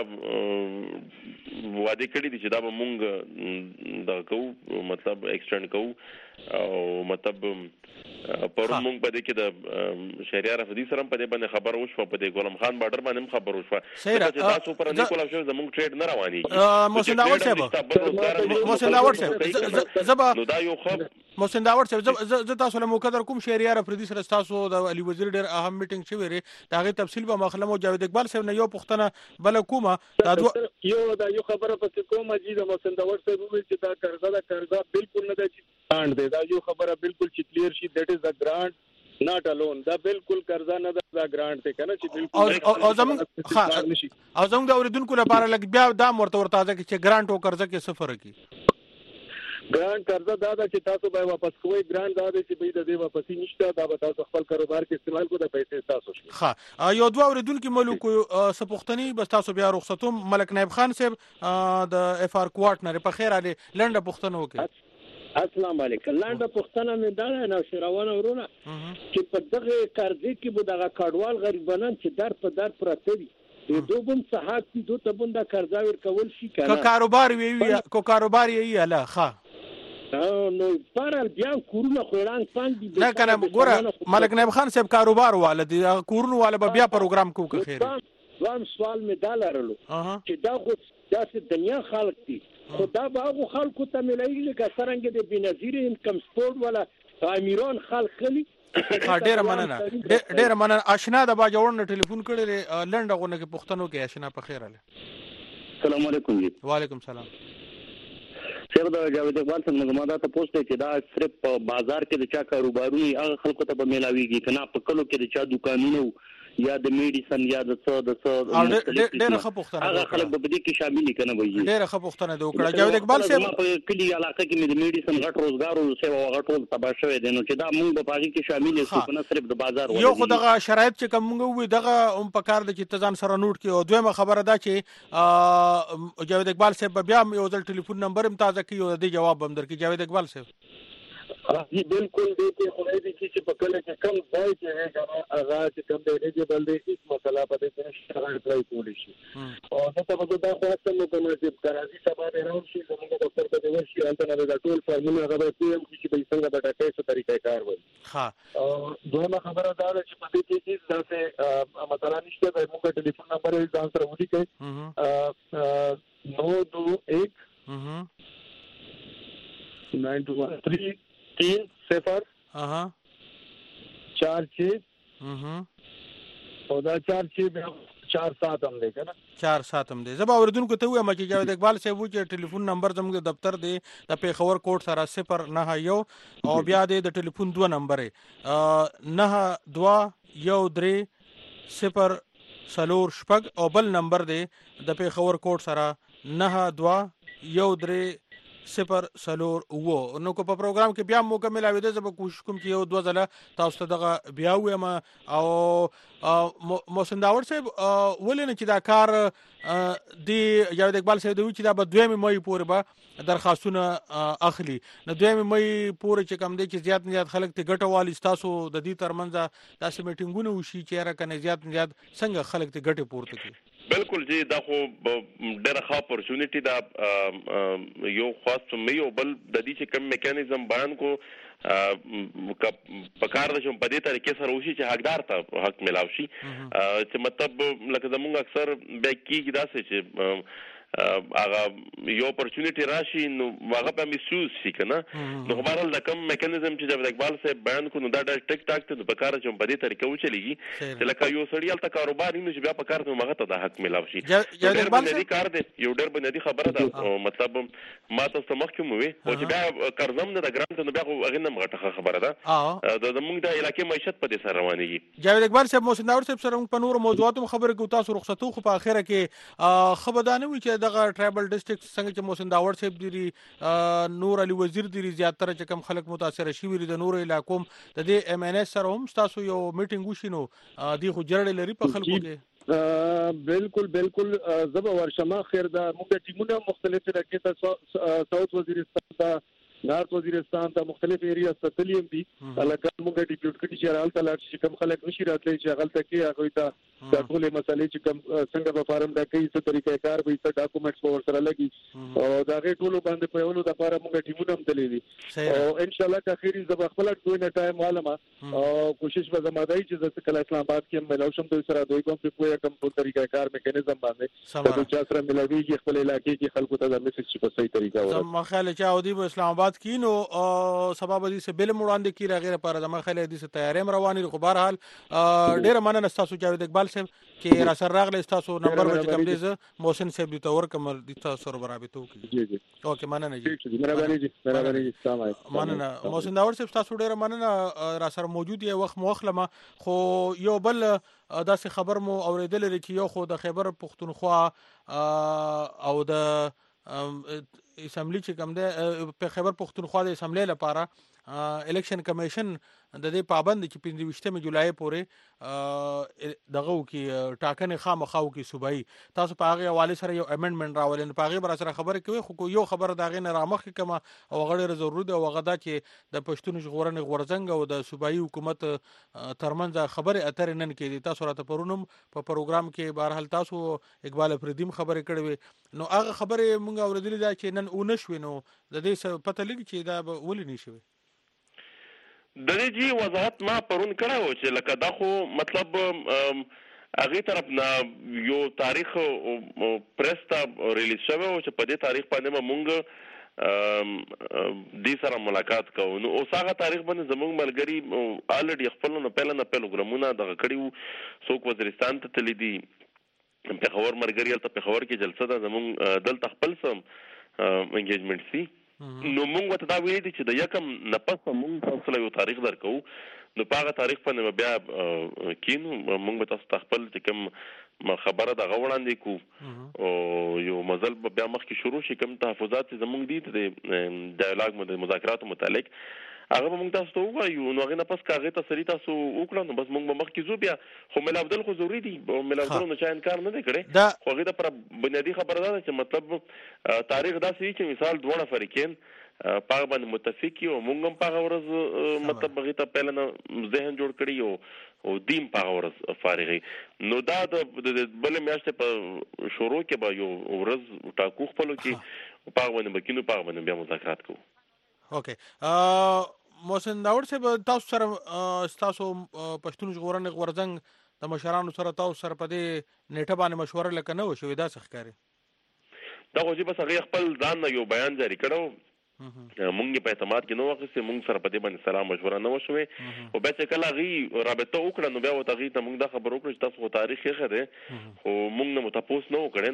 وعده کړی دي چې دا به مونږ دا کوو مطلب ایکسټند کوو او مطلب پرون موږ په دې کې د شهریار افدی سره په دې باندې خبر وشو په دې ګولم خان بارډر باندې خبر وشو چې تاسو پر نه کولا شو زموږ ټریډ نه رواني محسن داور صاحب محسن داور صاحب زبا نو دا یو خب محسن داور صاحب زه تاسو له مقدر کوم شهریار افدی سره تاسو د علي وزیر ډېر اهم میټینګ شوی لري دا غي تفصیل به مخلمو جاوید اقبال صاحب نه یو پښتنه بل کومه دا یو دا یو خبره پکې کومه چې د محسن داور صاحب وایي چې دا قرضه دا قرضه بالکل نه ده چې ګرانټ دی دا یو خبره بالکل چې کلیر شي دیٹ از ا ګرانټ not alone دا بالکل قرضه نه ده دا ګرانټ ته کنه چې بالکل او زموږ ها او زموږ د اوریدونکو لپاره لګ بیا دا مرته ورته ځکه چې ګرانټ او قرضه کې صفر کی ګرانټ قرضه دا ده چې تاسو به واپس کوئ ګرانټ دا ده چې به د دې واپسی نشته دا به تاسو خپل کاروبار کې استعمال کو د پیسې تاسو شي ها یو دوه اوریدونکو ملک سپوختنی بس تاسو بیا رخصتوم ملک نائب خان صاحب د اف ار کوارټ نه په خیر علي لنډه پښتنه وکړي السلام علیکم لاندې پښتنه مې دا نه شروانه ورونه چې په دغه قرضې کې به دغه کډوال غریبانان چې در په در پراته دي دوه بم صحات دي دوه تبون دا قرضا ور کول شي کنه کو کاروبار وی کو کاروبار یې اله ښه نو پارل بیا کورونه خوړان پان دي نه کنه ګوره ملک نائب خان صاحب کاروبار والا دي کورونه والا بیا پروګرام کو که خیر وام سوال مې دا لرلو چې دا خو داسې دنیا خلق دي خدا باغو خلکو ته ملایي لکه څنګه د بنظیر انکم سپورت ولا امیران خلک خلی ډېر مننه ډېر مننه آشنا د با جوړن ټلیفون کړي لنډه غونه کې پښتنو کې آشنا په خیر اله السلام علیکم جی وعلیکم السلام سر دا جاوید اقبال څنګه ما دا ته پوښتنه چې دا صرف په بازار کې د چا کاروبارونه هغه خلکو ته به ملاويږي کنه په کلو کې د چا دکانونو یا د میډیسن یا د څه د څه ډېر ښه پوښتنه هغه خلک به دې کې شامل کنه وایي ډېر ښه پوښتنه د وکړه جاوید اقبال صاحب په کلی علاقې کې د میډیسن غټ روزګار او سیوا غټول تبا شوی دی نو چې دا موږ په پاږي کې شامل یو نه صرف د بازار یو خو دغه شرایط چې کوم موږ وي دغه هم په کار د چې تزان سره نوٹ کې او دویمه خبره ده چې جاوید اقبال صاحب بیا یو ځل ټلیفون نمبر هم تازه کوي او د جواب هم درکې جاوید اقبال صاحب جی بالکل دې کې خدای دې چې په کله کې کم ځای کې هغه هغه چې کم دی دې بل دې هیڅ مسله په دې کې نشته راځي کولی شي او دا ته به دا خو څنګه کومه چې کراچي سبا نه راوشي زموږ دفتر ته دی ورشي انت نه دا ټول فارمونه هغه به پی ام چې به څنګه د ډاټا څخه طریقې کار وایي ها او دویمه خبره دا ده چې په دې کې هیڅ داسې مثلا نشته د موږ ټلیفون نمبر یې ځان سره ولیکئ نو دو ایک nine two one three तीन صفر चार छः और دا चार छः चार सात هم دی کنه चार सात هم دی زبا اوردونکو ته وایم چې جاوید اقبال صاحب چې ټلیفون نمبر زموږ دفتر دی د پیښور کوټ سره صفر نه یو او بیا د ټلیفون دوه نمبر نه دوه یو درې صفر سلور شپږ او بل نمبر دی د پیښور کوټ سره نه دوه یو درې صفر سلور وو نو کو په پروګرام کې بیا موقع ملاوي ده زه به کوشش کوم چې یو دوه ځله تاسو ته دغه بیا وایم او محسن داور صاحب ولې نه چې دا کار دی جاوید اقبال صاحب دوی چې دا به دویمه مې پورې به درخواستونه اخلي نو دویمه مې پورې چې کم دی چې زیات نه زیات خلک ته ګټه والی تاسو د دې ترمنځ تاسو میټینګونه وشي چې را کنه زیات نه زیات څنګه خلک ته ګټه پورته کوي بالکل جی دا خو ډېر ښه اپورچونټی دا یو خاص مې یو بل د دې چې کوم میکانیزم بیان کو په کار د شم په دې طریقې سره وشي چې حقدار ته حق ملاوي شي چې مطلب لکه زموږ اکثر به کېږي داسې چې هغه یو اپورچونټی راشي نو هغه په میسوز شي کنه نو خبرل د کوم میکانیزم چې جاوید اقبال صاحب بیان کو نو دا ډېر ټیک ټاک ته په کار چې په دې طریقې وچلېږي چې لکه یو سړی الته کاروبار نه چې بیا په کار ته مغه ته د حق ملاوي شي جاوید اقبال صاحب کار دی یو ډېر بنیادی خبره ده مطلب ما تاسو مخکې مو وي او چې بیا قرضم نه د ګرانټ نو بیا هغه نه مغه خبره ده د موږ د علاقې معیشت په دې سره روانيږي جاوید اقبال صاحب محسن داور صاحب سره په نور موضوعاتو خبره کو تاسو رخصتو خو په اخره کې خبردانه وي چې دغه ټرایبل ډیسټریکټ څنګه چې محسن داور صاحب دی نور علي وزیر دی زیاتره چې کم خلک متاثر شي وي د نور علاقو د دې ام ان اس سره هم تاسو یو میټینګ وشینو دی خو جړل لري په خلکو کې بالکل بالکل زبا ورشمه خیر دا موږ ټیمونه مختلف راکې ته ساوث وزیرستان ته نارت وزیرستان ته مختلف ایریاز ته تلیم دي لکه موږ ډیپیوټ کړي چې رال تل چې کوم خلک نشي راتلی چې هغه ته کې هغه ته د ټولې مسلې چې کوم څنګه په فارم دا کوي څه طریقې کار به څه ډاکومېنټس په ورسره لګي او دا غي ټولو باندې په یولو د لپاره موږ ټیمونه هم تللی دي او ان شاء الله که خیری زب خپل ټول نه ټایم عالمه او کوشش به زمادای چې د کله اسلام آباد کې ملو شم دوی سره دوی کوم په کوم په طریقې کار میکانیزم باندې د چا سره ملوي خپل علاقې کې خلکو ته د میسج په صحیح طریقه ورته زما خیال چې اودي په اسلام آباد کې نو سبب دي سه بل وړاندې کی راغره پر زما خیال دي سه تیارې رواني خو بهر حال ډیر مننه تاسو جاوید اقبال صاحب کې را سره راغلی تاسو نمبر به کوم دي زه محسن صاحب دې تور کوم دي تاسو سره برابرته وکړي جی جی اوکې مننه جی مهرباني جی مهرباني جی السلام علیکم مننه محسن داور صاحب تاسو ډیر مننه را سره موجود یې وخت مخلمه خو یو بل داسې خبر مو اوریدل لري چې یو خو د خیبر پښتونخوا او د اسمبلی چې کوم ده په خیبر پښتونخوا د اسمبلی لپاره الیکشن کمیشن د دې پابند چې پنځه ویشتمه جولای پورې دغه کې ټاکنې خامخاو کې صوبایي تاسو په هغه حواله سره یو امندمنت راولین په هغه بر سره خبره کوي خو یو خبره دغه نه رامخ کما او غړي ضروري ده او غدا چې د پښتون ژغورنې غورځنګ او د صوبایي حکومت ترمنځ خبره اتر نن کې تاسو راته پرونم په پروګرام کې بهر حال تاسو اقبال فریدیم خبره کړې نو هغه خبره مونږ اوریدلې ده چې نن اونښ وینو د دې پته لګي چې دا ولې نشوي د دې جی وضاحت ما پرون کړو چې لکه دا خو مطلب هغه طرف نه یو تاریخ پریس ته ریلیز شوی او چې په دې تاریخ باندې مونږ د سره ملاقات کوو نو اوس هغه تاریخ باندې زموږ ملګری الریډي خپل نه پهل نه پروګرامونه دغه کړیو څوک وزیرستان ته تللی دي په خبر مرګري ته په خبر کې جلسه ده زموږ دلته خپل سم انګیجمنت سي نو موږ ته دا ویل دي چې د یکم نفس موږ تاسو له یو تاریخ درکو نو په هغه تاریخ باندې بیا کینو موږ تاسو تخپل چې کوم خبره د غوړاندې کو او یو مزل بیا مخکې شروع شي کوم تحفظات زموږ دي د ډایلاګ مو د مذاکراتو متعلق هغه موږ تاسو ته وایو نو هغه نه پس کاغه ته سری تاسو وکړو نو بس موږ مخکې زو بیا خو مل عبدل خو ضروری دي مل عبدل نو چا انکار نه کړي خو هغه د پر بنیادی خبره ده چې مطلب تاریخ داسې چې مثال دوه فریقین پاغه باندې متفقي او موږ هم پاغه ورځ مطلب هغه ته پهل نه ذهن جوړ کړی او او دیم پاغه ورځ فارغي نو دا د بل میاشتې په شروع کې به یو ورځ ټاکو خپل کې پاغه باندې بکینو پاغه باندې بیا مذاکرات کوو اوکې محسن داور صاحب تاسو سره تاسو پښتون ژغورنې غورځنګ د مشرانو سره تاسو سره په دې نیټه باندې مشوره لکنه وشوي دا څه ښکاري دا خو چې بس هغه خپل ځان نه یو بیان جاری کړو مونږ په اعتماد کې نو وخت مونږ سره په دې باندې سلام مشوره نه وشوي او به چې کله غي رابطه وکړه نو بیا وته غي ته مونږ دا خبر وکړو چې تاسو تاریخ یې خره خو مونږ نه متپوس نه وکړو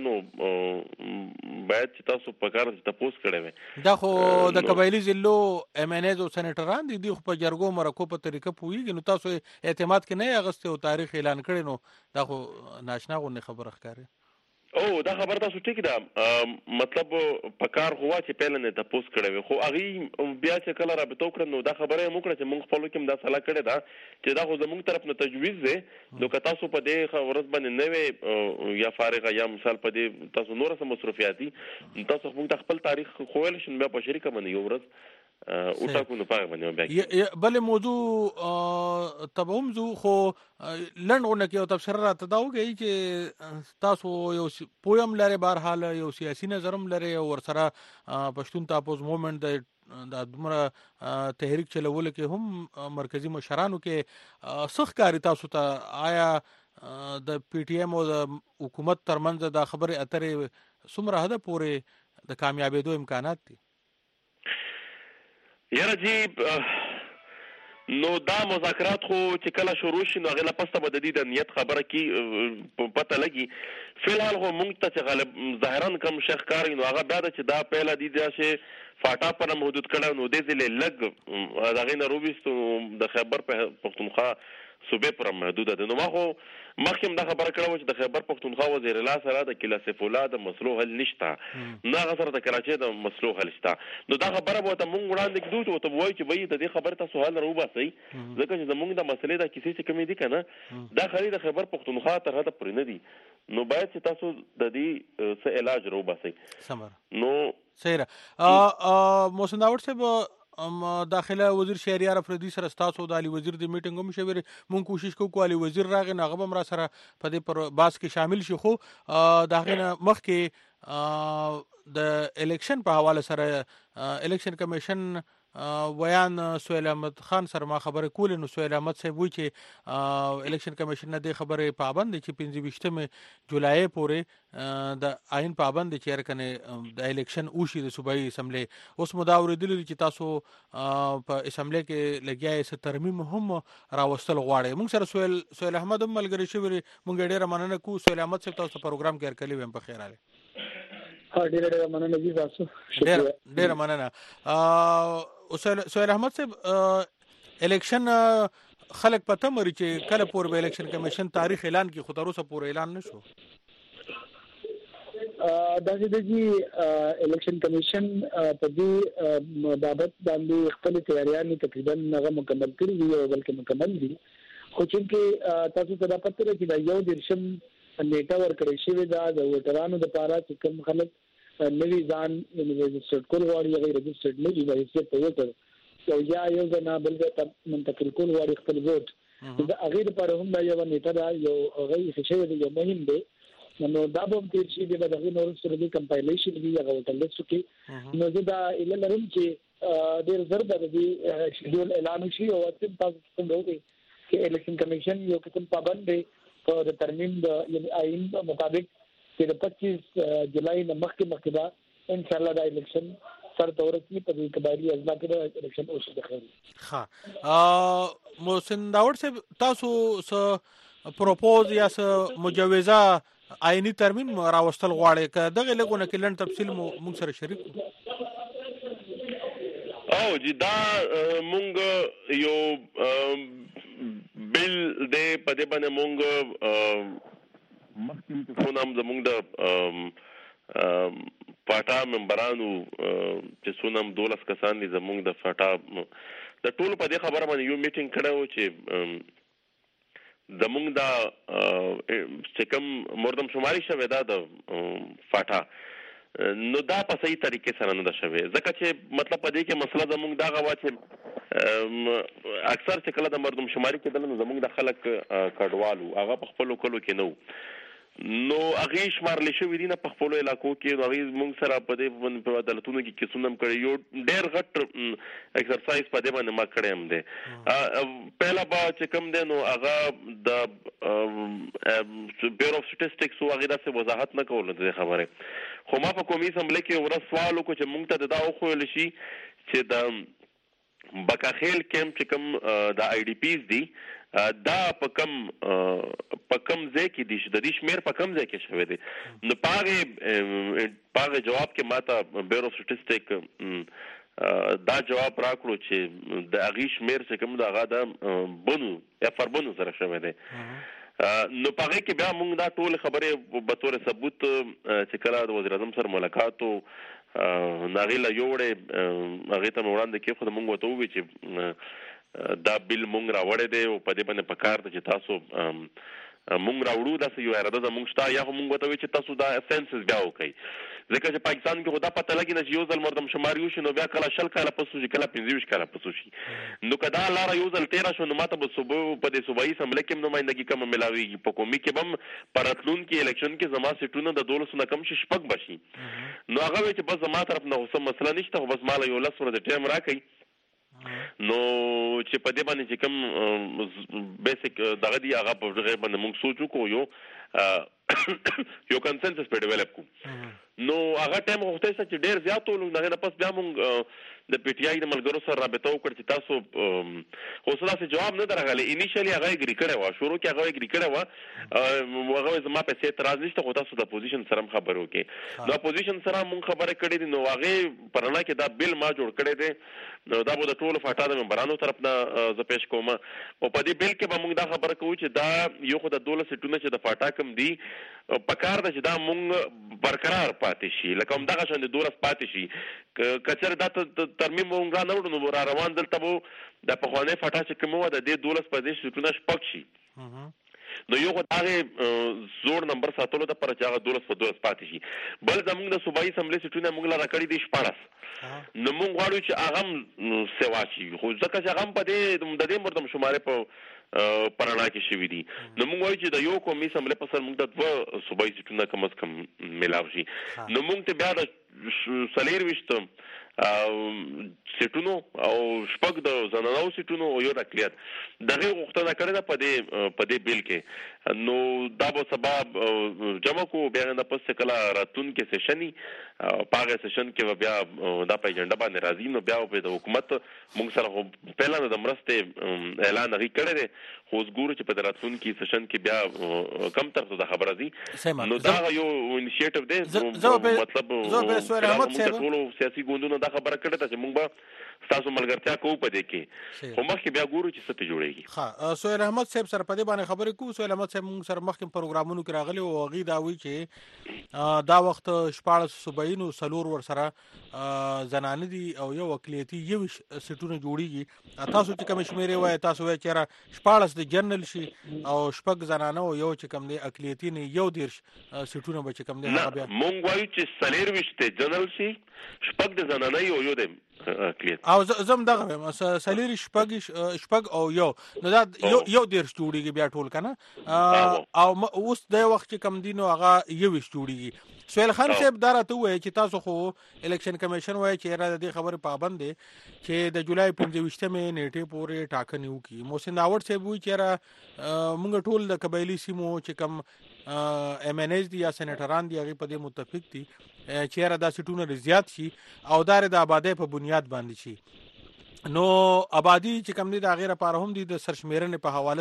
نو باید چې تاسو په کار چې تاسو کړی وي دا خو د قبایلی ضلعو ام ان ایز او سېنیټران دي خو په جرګو مرکو په طریقه پوېږي نو تاسو اعتماد کې نه اغسته او تاریخ اعلان کړی نو دا خو ناشنا غو خبره ښکاري او دا خبر تاسو ټیک ده مطلب په کار هوا چې پهل نه تاسو کړی خو اغي بیا چې کله رابطه وکړو نو دا خبره مو کړه چې موږ خپل کوم دا سلا کړی دا چې دا خو زموږ طرف نه تجویز ده نو که تاسو په دې خبرت باندې نه وي یا فارغه یا مثال په دې تاسو نور سم مصرفياتي تاسو موږ خپل تاریخ خوول شنو بیا په شریکه باندې یو ورځ او تاسو نو پاره باندې بیا بل موضوع تبهم زو خو لنډونه کې او تفسیر راته دا وګي چې تاسو یو پویم لري بهر حال یو سیاسي نظرم لري او ورسره پښتون تاپوز موومېنټ د دمره تحریک چلول کې هم مرکزی مشرانو کې سخت کاری تاسو ته آیا د پی ټی ایم او د حکومت ترمنځ د خبرې اترې څومره حد پورې د کامیابېدو امکانات دي یاره جی نو دا مذاکرات خو چې کله شروع شي نو هغه لپاره به د دې د نیت خبره کی پته لګي فلحال خو مونږ ته چې غالب ظاهرا کم شیخ کاری نو هغه بیا چې دا پهلا دي چې فاټا پر محدود کړه نو دې ځلې لګ هغه نه روبست د خیبر پختونخوا صوبې پر محدود ده نو ما خو مخکې دا خبره کړو چې د خیبر پختونخوا وزیر الله سره د کلا سیف الله د مسلو حل نشته نه غسر د کراچۍ د مسلو حل شته نو دا خبره به ته مونږ وړاندې کړو او ته وایي چې به د دې خبره تاسو حل راوباسئ ځکه چې زمونږ د مسلې د کیسې چې کمی دي کنه دا خري د خیبر پختونخوا تر هغه پرې نه دي نو باید چې تاسو د دې څه علاج راوباسئ نو صحیح را محسن داوړ صاحب داخله وزیر شهریار افریدي سره ستاسو د علي وزیر د میټینګ هم شوی مونږ کوشش کوو علي وزیر راغی نو هغه هم را سره په دې پر باس کې شامل شي خو د هغې نه مخکې د الیکشن په حواله سره الیکشن کمیشن ویان سهیل احمد خان سره ما خبرې کولې نو سهیل احمد صاحب وایي چې الیکشن کمیشن نه دې خبرې پابند دی چې پنځه ویشتمې جولای پورې د آئین پابند دی چې هرکنې د الیکشن وشي د صوبایي اسمبلی. اوس مو دا اورېدلي چې تاسو په اسمبلی کې لګیا یې څه ترمیم هم راوستل غواړئ. موږ سره سهیل سهیل احمد هم ملګری شوي موږ یې ډېره مننه کوو. سهیل احمد صاحب تاسو پروګرام کې هرکلی ویم په خیر راغلی. ډېره ډېره مننه جی تاسو ډېره ډېره مننه. سهیل احمد صاحب الیکشن خلک پته مري چې کله پورې به الیکشن کمیشن تاریخ اعلان کړي خو تر اوسه پورې اعلان نشو. دا چې د الیکشن کمیشن په دې بابت باندې خپل تیاریانې تقریبا هغه مکمل کړي دي او بلکې مکمل دي خو چې تاسو ته دا پته ده چې دا یو درشم نیټه ورکړی شوې ده د ووټرانو دپاره چې کوم خلک نوی ځان رجسټرډ کول غواړي هغه رجسټرډ نه دي د حیثیت په ووټر او یا یو ځنه بل ځای ته منتقل کول غواړي خپل ووټ د هغې دپاره هم دا یوه نیټه ده یو هغه ایښې شوی دی یو مهم دی نو دا به هم تېر شي دی به د هغې نه وروسته د دې کمپایلیشن وي هغه ووټر لیسټو کې نو زه دا ایله لرم چې ډېر ژر به د دې شیډیول اعلان وشي او اصل تاسو څنګه وکړئ چې الیکشن کمیشن یو قسم پابند دی په د ترمیم د یعنې آئین په مطابق چې د پچیس جولای نه مخکې مخکې به انشاءالله دا الیکشن سر ته ورسي په دې قبایلي اضلاع کې به الیکشن وشي د خیر. ښه محسن داوړ صاحب تاسو څه پروپوز یا څه مجوزه آئیني ترمیم راوستل غواړئ که دغې لږونه کې لنډ تفصیل مو موږ سره شریک کړو. او جی دا مونږ یو بل دی په دې باندې مونږ مخکې چې څونه هم زمونږ د پاټا ممبرانو چې څونه هم دولس کسان دي زمونږ د پاټا د ټولو په دې خبره باندې یو میټینګ کړی و چې زمونږ دا چې کوم مردم شماري شوې ده د پاټا نو دا په صحیح طریقې سره نه ده شوې ځکه چې مطلب په دې کې مسله زمونږ دغه وه چې اکثر چې کله د مردم شماري کېدل نو زمونږ د خلک کډوال وو هغه په خپلو کلو کې نه وو نو هغې شمارلی شوي دي نه په خپلو علاقو کې نو هغې زمونږ سره په دې په عدالتونو کې کیسونه هم کړي یو ډېر غټ اکسرسایز په دې باندې ما کړی هم دی. پهله به چې کوم دی نو هغه د بیور اف سټیسټکس و هغې داسې وضاحت نه کولو د دې خبرې خو ما په قومي اسمبلۍ کې ورځ سوال وکړو چې موږ ته د دا وښویل شي چې د بکاخیل کیمپ چې کوم د آی ډي پیز دي دا په کم په کم ځای کې دي د دې شمیر په کم ځای کې شوی دی نو په هغې په هغې جواب کې ما ته بیور اف سټیسټک دا جواب راکړو چې د هغې شمیر چې کوم د هغه د بنو یا فربنو سره شوی دی نو په هغې کې بیا موږ دا ټولې خبرې به طور ثبوت چې کله د وزیر اعظم سره ملاقات و نو هغې له یو وړی هغې ته مې وړاندې کېښود موږ ورته وویل چې دا بل مونږ راوړی دی او په دې باندې پکار ده چې تاسو مونږ راوړو داسې یو اراده زمونږ شته یا خو مونږ ورته وایو چې تاسو دا سینسس بیا وکړئ ځکه چې پاکستان کې خو دا پته لګي نه چې یو ځل مردم شماري وشي نو بیا کله شل کاله پس وشي کله پنځه ویشت کاله پس وشي نو که دا لاره یو ځل تېره شوه نو ما ته به صوبو په دې صوبایي اسمبلۍ کې هم نمایندګي کمه میلاویږي په قومي کې به هم په راتلونکي الیکشن کې زما سیټونه د دولسو نه کم شي شپږ به شي نو هغه وایي چې بس زما طرف نه خو څه مسله نشته خو بس ما له یو لس ورځې ټایم راکړئ نو چې په دې باندې چې کوم بیسیک دغه دی هغه په دغه باندې موږ سوچ وکړو یو یو کنسنسس په ډیولپ کو نو هغه ټایم وخته چې ډیر زیات ولو نه نه پس بیا موږ د پی ټی آی د ملګرو سره رابطه وکړه چې تاسو اوس لا جواب نه درغله انیشلی هغه اګری کړی و شروع کې هغه اګری کړی و هغه زما په څه اعتراض نشته خو تاسو د اپوزیشن سره خبرو کې نو اپوزیشن سره موږ خبره کړې دي نو هغه پرنا کې دا بل ما جوړ کړی دی نو دا به د ټولو فاټا د ممبرانو طرف نه ز پیش کوم او په دې بل کې به موږ دا خبره کوو چې دا یو خو د دولس سټونه چې د فاټا کم دي پکار ده چې دا موږ برقرار پاتې شي لکه هم دغه شان د دولس پاتې شي کچر دا ترمیم مونږ نه وړو نو را روان دلته به د پخوانۍ فاټا چې کوم و د دې دولس په دې سټونه شپږ شي نو یو هغه زوړ نمبر ساتلو د پر چاغه دولس په دولس پاتې شي. بل زموږ د صوبایي اسمبلی سیټونه موږ لاره کړی دي شپاړس، نو موږ غواړو چې هغه سیوا شي، خو ځکه چې هغه په دې د دې مردم شماره په پرانا کې شوی دي، نو موږ وایو چې د یو قومي اسمبلی په سر موږ د دوه صوبایي سیټونه کم از کم ملاو شي. نو موږ ته بیا د سلیر وشته سیټونو او شپږ د زنانو سیټونو او یو د اقلیت دغه غوښتنه کړې ده په دې په دې بیل کې. نو دا به سبب جمع کو بیا نه پس کله راتون کې سیشنی پاغه سیشن کې بیا دا په اجنډا باندې راځي، نو بیا په د حکومت موږ سره پهلا د مرسته اعلان غي کړی دی، خو ګورو چې په راتون کې سیشن کې بیا کم تر څه خبره دي. نو دا یو انیشیټیو دی، مطلب زه به سوال احمد صاحب ټول سیاسي ګوندونو دا خبره کړې ده چې موږ به تاسو ملګرتیا کوو په دې کې، خو مخکې بیا ګورو چې څه ته جوړیږي. ها سوال احمد صاحب سره په دې باندې خبرې کوو. سوال احمد صاحب موږ سره مخکې پروګرامونو کې راغلي او غي دا وی چې دا وخت شپاړس صوبایي سلور ور سره زنانه دي او یو اقلیتي یو سیټونه جوړیږي. تاسو چې کوم شمیرې وای تاسو وای چې شپاړس د جنرال شي او شپږ زنانه او یو چې کوم دي اقلیتي نه یو دیرش سیټونه به چې کوم دي هغه بیا مونږ وایو چې سلیر وشته جنرال شي شپږ د زنانه یو یو د اقلیت او زم دغه سلیر شپږ شپږ او یو نو دا یو یو دیرش جوړیږي بیا ټول کنه او اوس د وخت چې کم دینو هغه یو وش جوړیږي. سهیل خان صاحب دا راته وایي چې تاسو خو الیکشن کمیشن وایي چې را د خبرې پابند دي چې د جولای پنځه نیټه پورې ټاکنې وکړي. محسن داوړ صاحب وایي چې را موږ ټول د قبایلی سیمو چې کم ایم ان ایس دي یا سېنیټران دي هغه په دې متفق دي چې را د سټونه زیات شي او دار د آبادی په بنیاد باندې شي. نو آبادی چې کم دي د غیر لپاره هم دي د سرشمیرنې په حواله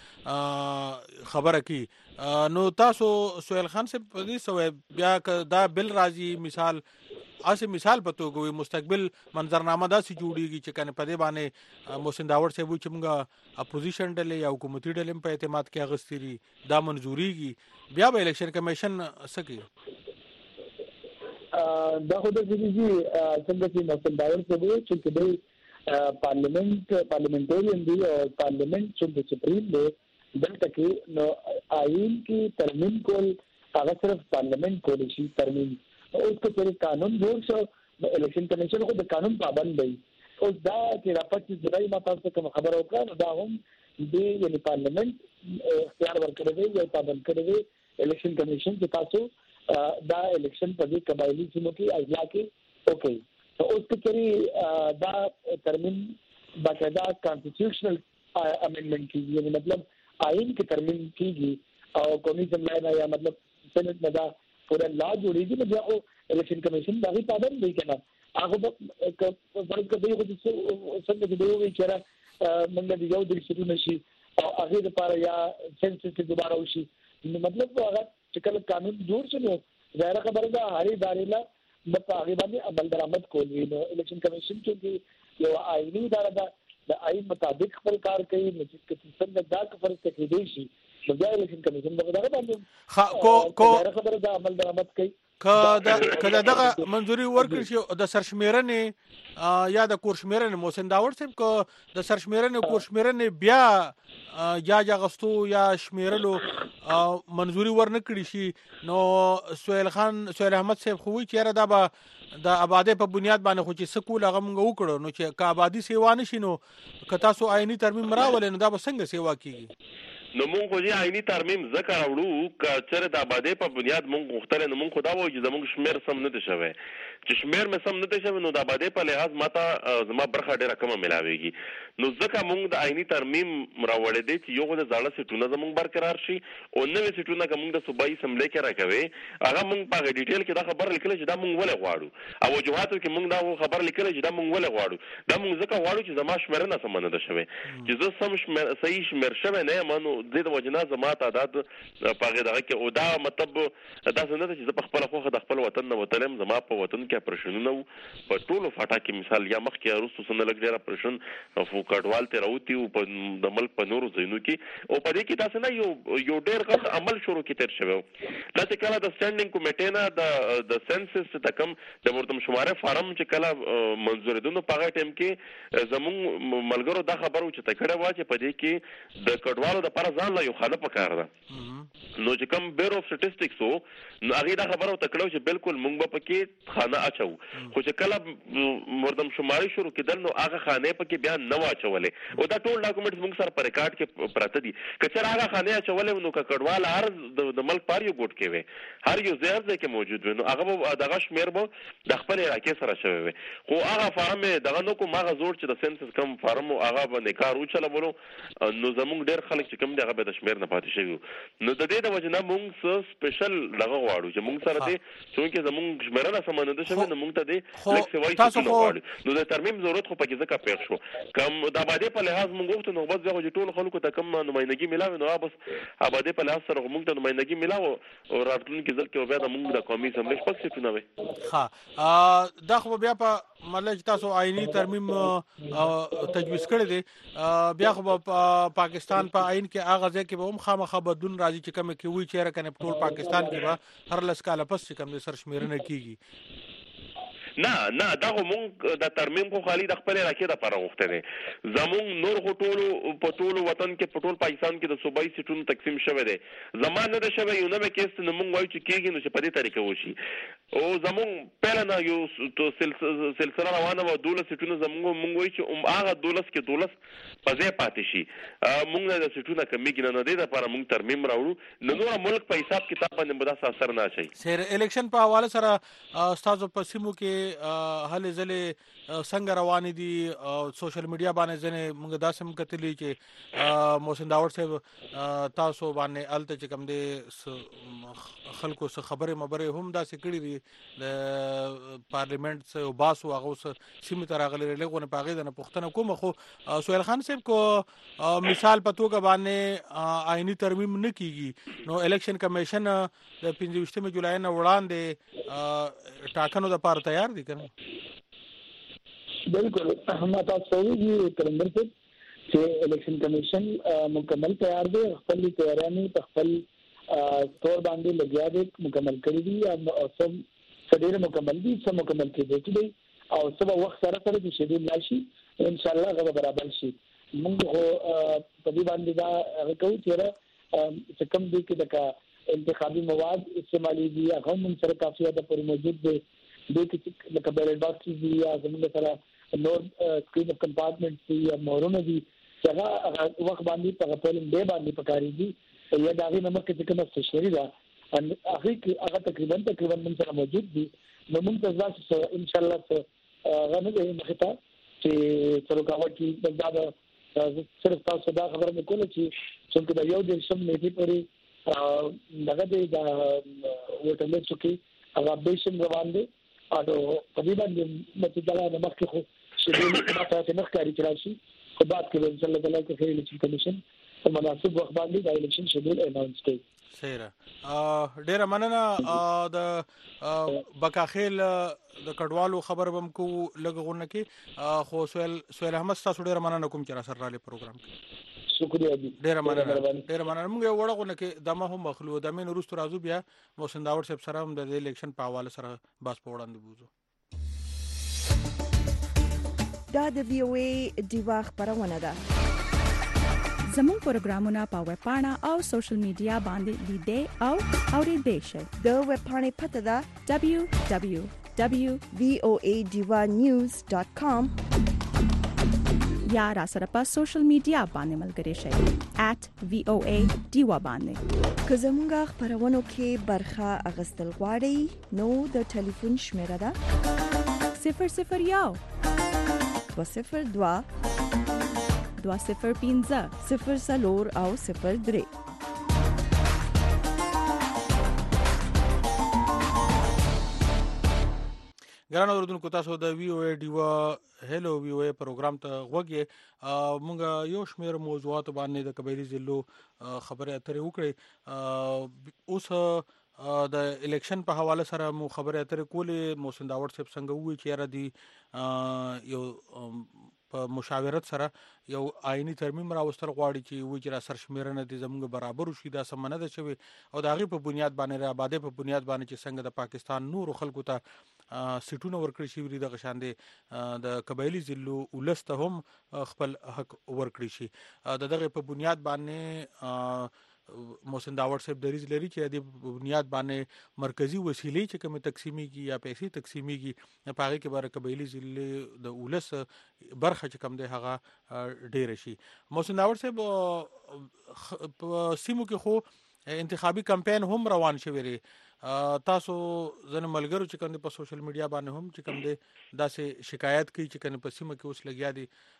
سره خبره کی. نو تاسو سهیل خان صاحب په دې سو بیا دا بل راځي مثال اسه مثال پتو کوي مستقبل منظرنامه دا سي جوړیږي چې کنه په دې باندې محسن داوړ صاحب چې موږ اپوزیشن ډلې یا حکومتي ډلې په اعتماد کې اغستري دا منزوريږي بیا به الیکشن کمیشن سکی دا خو د دې څنګه چې محسن داوړ صاحب چې د پارلیمنت پارلیمنټریان دی او پارلیمنت چې د سپریم دی دلته کې نو آئین کی ترمیم کول هغه صرف پارلیمنت کولی شي ترمیم اوس په قانون جوړ شو الیکشن کمیشن خو د قانون پابند دی. اوس دا چې راپات چې ځای ما تاسو کوم خبر وکړه دا هم دی یعنی پارلیمنت اختیار ورکړی دی یا پابند کړی دی الیکشن کمیشن چې تاسو دا الیکشن په دې قبایلی سیمو کې اجلا کې اوکې تو اوس کې دا ترمیم باقاعده کانسټیټیوشنل امندمنٹ کیږي یعنی مطلب آئین کی ترمیم کیږي او قومي اسمبلی یا مطلب سینټ میں دا پورا لا جوړیږي نو بیا او الیکشن کمیشن دا پابند دی کنه هغه فرض کوي چې څنګه دی وی چې موږ د یو د شروع نشي او هغه لپاره یا سنسس دوباره وشي نو مطلب هغه چې کله قانون جوړ شنو ظاهر خبره ده هاري داريلا د هغه باندې عمل درآمد کوي نو الیکشن کمیشن چې یو آئینی اداره ده د آئین مطابق خپل کار کوي نو چې څنګه دا فرض تکلیدي شي نو دا الیکشن کمیشن دغه باندې کو کو خبره دا عمل درآمد کوي کدا کدا دغه منځوري ورکړي شي د سرشمیرنې یا د کورشمیرنې محسن داوړ صاحب کو د سرشمیرنې کورشمیرنې بیا یا جغستو یا شمیرلو منځوري ورنکړي شي نو سهیل خان سهیل احمد صاحب خو وی چې را دا به د آبادی په بنیاد باندې خو چې سکول هغه موږ وکړو نو چې کا آبادی سیوا نشي نو که تاسو آئینی ترمیم راولې نو دا به څنګه سیوا کیږي. نو مونږ خو چې آئینی ترمیم ځکه راوړو که چېرې د آبادۍ په بنیاد مونږ غوښتلی نو مونږ خو دا وایو چې زموږ شمېر سم نه دی شوی چې شمېر مې سم نه دی شوی نو د آبادۍ په لحاظ ما ته زما برخه ډېره کمه میلاویږي نو ځکه مونږ د آئیني ترمیم راوړی دی چې یو خو د زاړه سیټونه زموږ برقرار شي او نوې سیټونه که مونږ د صوبایي اسمبلۍ کې راکوي هغه مونږ په هغه ډیټیل کې دا خبره لیکلی چې دا مونږ ولې غواړو او وجوهاتو کې مونږ دا خبره لیکلی چې دا مونږ ولې غواړو دا مونږ ځکه غواړو چې زما شمېرنه سمه نه ده شوې چې زه سم صحیح شمېر شوی نه یم نو دې د وجې نه زما تعداد په هغې دغه کې او دا مطلب داسې نه ده چې زه په خپله خوښه د خپل وطن نه وتلی یم زما په وطن کې اپریشنونه وو په ټولو فاټا کې مثال یا مخکې وروستو څه نه لږ ډېر اپریشن کډوال ترې راوتي وو په د ملک په نورو ځایونو کې او په دې کې داسې نه یو یو ډېر غټ عمل شروع کې تېر شوی و داسې کله د سټینډینګ کمیټې نه د د سینسس چې د کوم د مردم شمارې فارم چې کله منظورېدو نو په هغه ټایم کې زموږ ملګرو دا خبره اوچته کړې وه چې په دې کې د کډوالو دپاره لپاره ځان لا یو خانه پکار ده نو چې کوم بیرو اف سټیټسټکس وو نو هغه دا خبره تکړه چې بالکل مونږ به پکې خانه اچو خو چې کله مردم شماري شروع کېدل نو هغه خانه پکې بیا نه واچولې او دا ټول ډاکومنټس مونږ سره په ریکارډ کې پراته دي کچر هغه خانه اچولې نو کډوال هر د ملک پاره یو ګوټ کې وي هر یو ځای ځای کې موجود وي نو هغه دغه شمیر به د خپل علاقې سره شوی وي خو هغه فارم دغه نو کوم هغه زوړ چې د سنسس کم فارم هغه باندې کار وچاله بولو نو زمونږ ډېر خلک چې کوم دی هغه به د شمیر نه پاتې شوی نو د دې د وجه نه مونږ څه سپیشل دغه غواړو چې مونږ سره دې چې زمونږ شمیرنه سمانه ده شوی نو مونږ ته دې لکس وایي غواړو نو د ترمیم ضرورت خو پکې ځکه پیښ شو کم د آبادی په لحاظ مونږ وخت نو بس دغه ټول خلکو ته کم نمائندګي ملاوي نو بس آبادی په لحاظ سره مونږ ته نمائندګي ملاو او راتلونکي ځل کې بیا د مونږ د قومي اسمبلی شپږ سیټونه وي ها دا خو بیا په مطلب تاسو آئینی ترمیم تجویز کړی دی بیا خو په پاکستان په آئین کې هغه ځای کې به هم خامخا بدلون راځي چې کوم کې وی چیرې کنه ټول پاکستان کې به هر لس کاله پس چې کوم سرشمیرنه کیږي نه نه دا مونږ د ترمیم خو خالي د خپل علاقې د لپاره غوښته دي زمونږ نور خو ټول په ټول وطن کې په ټول پاکستان کې د صوبایي سیټونو تقسیم شوی دی زمانه د شوی یو نه کېست نو مونږ وایو چې کېږي نو چې په دې طریقه وشي او زمونږ پهل نه یو سلسله روانه و دولس سیټونو زمونږ مونږ وایو چې هغه دولس کې دولس په ځای پاتې شي مونږ د سیټونو کمیږي نه د لپاره مونږ ترمیم راوړو نو نور ملک په حساب کتاب باندې بدا اثر نه شي سیر الیکشن په حواله سره استاد په سیمو کې هلې ځلې څنګه روان دي سوشل میډیا باندې ځنه موږ داسې مکتلې چې محسن داوود صاحب تاسو باندې الته چې کوم دي خلکو څخه خبره مبره هم داسې کړې دي د پارلیمنت څخه باسو هغه سیمه تر غلې لغونه پاغې د پښتنه کوم خو سہیل خان صاحب کو مثال پتوګه باندې آئینی ترمیم نه کیږي نو الیکشن کمیشن د پنځه جولای نه وړاندې ټاکنو د لپاره تیار دي کنه بالکل هم تاسو ویلي کلندر صاحب چې الیکشن کمیشن مکمل تیار دی خپل تیارانه په خپل تور باندې لګیا دي مکمل کړی دي او سم سړي مکمل دي سم مکمل کړي دي او سبا وخت سره سره د شیډول راشي ان شاء الله غو برابر شي موږ په دې باندې دا کوو چې چې کوم دي کې د انتخابي مواد استعمالي دي هغه موږ سره کافي ده پر موجود دي د کې لکه بیلټ باکس دي یا زموږ سره نور سکرین اف کمپارټمنټس دي یا مورونه دي چې هغه وخت باندې په خپل دی باندې پکاري دي یا دا غي نمبر کې کومه استشاري ده ان هغه کې هغه تقریبا تقریبا موږ سره موجود دي نو موږ تاسو ان شاء الله غنه دې مخته چې څلورکاوټ کې دا صرف تاسو دا خبره وکړه چې څنګه دا یو د سم نیټي پرې دغه دې دا وټل څوکي هغه بیشن روان دي او په دې باندې متجلا نه مخکې خو شیډول ماته ته مخکاري راشي خو بعد کې ان شاء الله تعالی کې الیکشن کمیشن په مناسب وخت باندې د الیکشن شیډول اناونس کوي سیره ډیره مننه د بکاخیل د کډوالو خبر بم کو لګغونه کې خو سویل سویل احمد تاسو ډیره مننه کوم چې را سره را پروګرام کې شکریہ دي ډیره مننه ډیره مننه موږ وړغونه کې دمه هم مخلو د مين روستو راځو بیا محسن داوود صاحب سره هم د الیکشن په حواله سره باس په وړاندې بوزو دا د وی او ای دیوا خبرونه ده زموږ پروګرامونه په ویب پاڼه او سوشل میډیا باندې لیدې او اورېدې شئ د ویب پاڼې پته ده دبليو دبليو دبليو ډاٹ وی او ای دیوا نیوز ډاٹ کام یا را سره په سوشل میډیا باندې ملګری شئ ایٹ وی او ای دیوا باندې که زموږ خبرونو کې برخه اغستل غواړئ نو د ټلیفون شمیره ده صفر صفر یو دو صفر دوا دوا صفر پنځه صفر څلور او صفر درې ګران اوردونکو تاسو د وی او ای دیوا هلو وی او ای پروګرام ته غوږی مونږ یو شمیر موضوعات باندې د قبایلی ضلعو خبره اترې وکړې اوس د الیکشن په حواله سره مو خبره اترې کولې محسن داوود صاحب څنګه وی چې را دي یو په مشاورت سره یو آئینی ترمیم راوستل غواړي چې وی چې را سرشمیرنه دي زموږ برابر شي دا سمنه ده شوی او د هغه په بنیاد باندې را باندې په بنیاد باندې چې څنګه د پاکستان نور خلکو ته سټونه ورکړي شي د غشاندې د قبایلی ضلعو ولسته هم خپل حق ورکړي شي. د دغه په بنیاد باندې محسن داوړ صاحب دریز لري چې د بنیاد باندې مرکزی وسیلې چې کوم تقسیمي کی یا پیسې تقسیمي کی په هغه کې بار قبایلی ضلع د ولس برخه چې کوم دی هغه ډیر شي. محسن داوړ صاحب په سیمو کې خو انتخابي کمپاین هم روان شوی دی. تاسو ځنه ملګرو چې کوم په سوشل میډیا باندې هم چې کوم دی داسې شکایت کوي چې کوم په سیمه کې اوس لګیا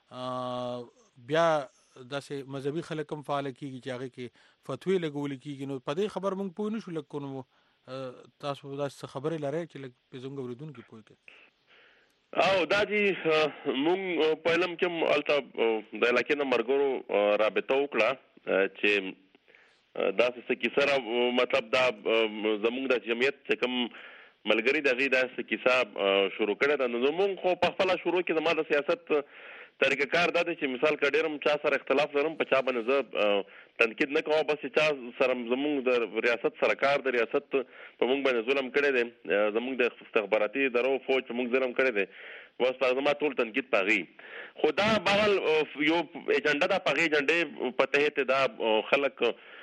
دي بیا داسې مذهبي خلک هم فعال کیږي چې هغه کې فتوی لګول کیږي. نو په دې خبر مونږ پوه نه شو لکه نو تاسو داسې خبرې لرئ چې لکه په زنګ اوریدونکو پوه کړي. او دا دي مونږ په علم کې الته د علاقې نه مرګورو رابطه وکړه چې داسې څه کیسه مطلب دا زمونږ د جمعیت چې کوم ملګری دغه داسې کیسه شروع کړه ده. نو مونږ خو په خپل شروع کې زموږ د سیاست طریقه کار دا دی چې مثال کډیرم چا سره اختلاف لرم په چا باندې زه تنقید نه کوم، بس چا سره زمونږ د ریاست سره کار د ریاست په مونږ باندې ظلم کړی دی، زمونږ د استخباراتي درو فوج په مونږ ظلم کړی دی، بس په زما ټول تنقید پاغي. خو دا بغل یو ایجنډا دا پاغي ایجنډې په تحت دا خلک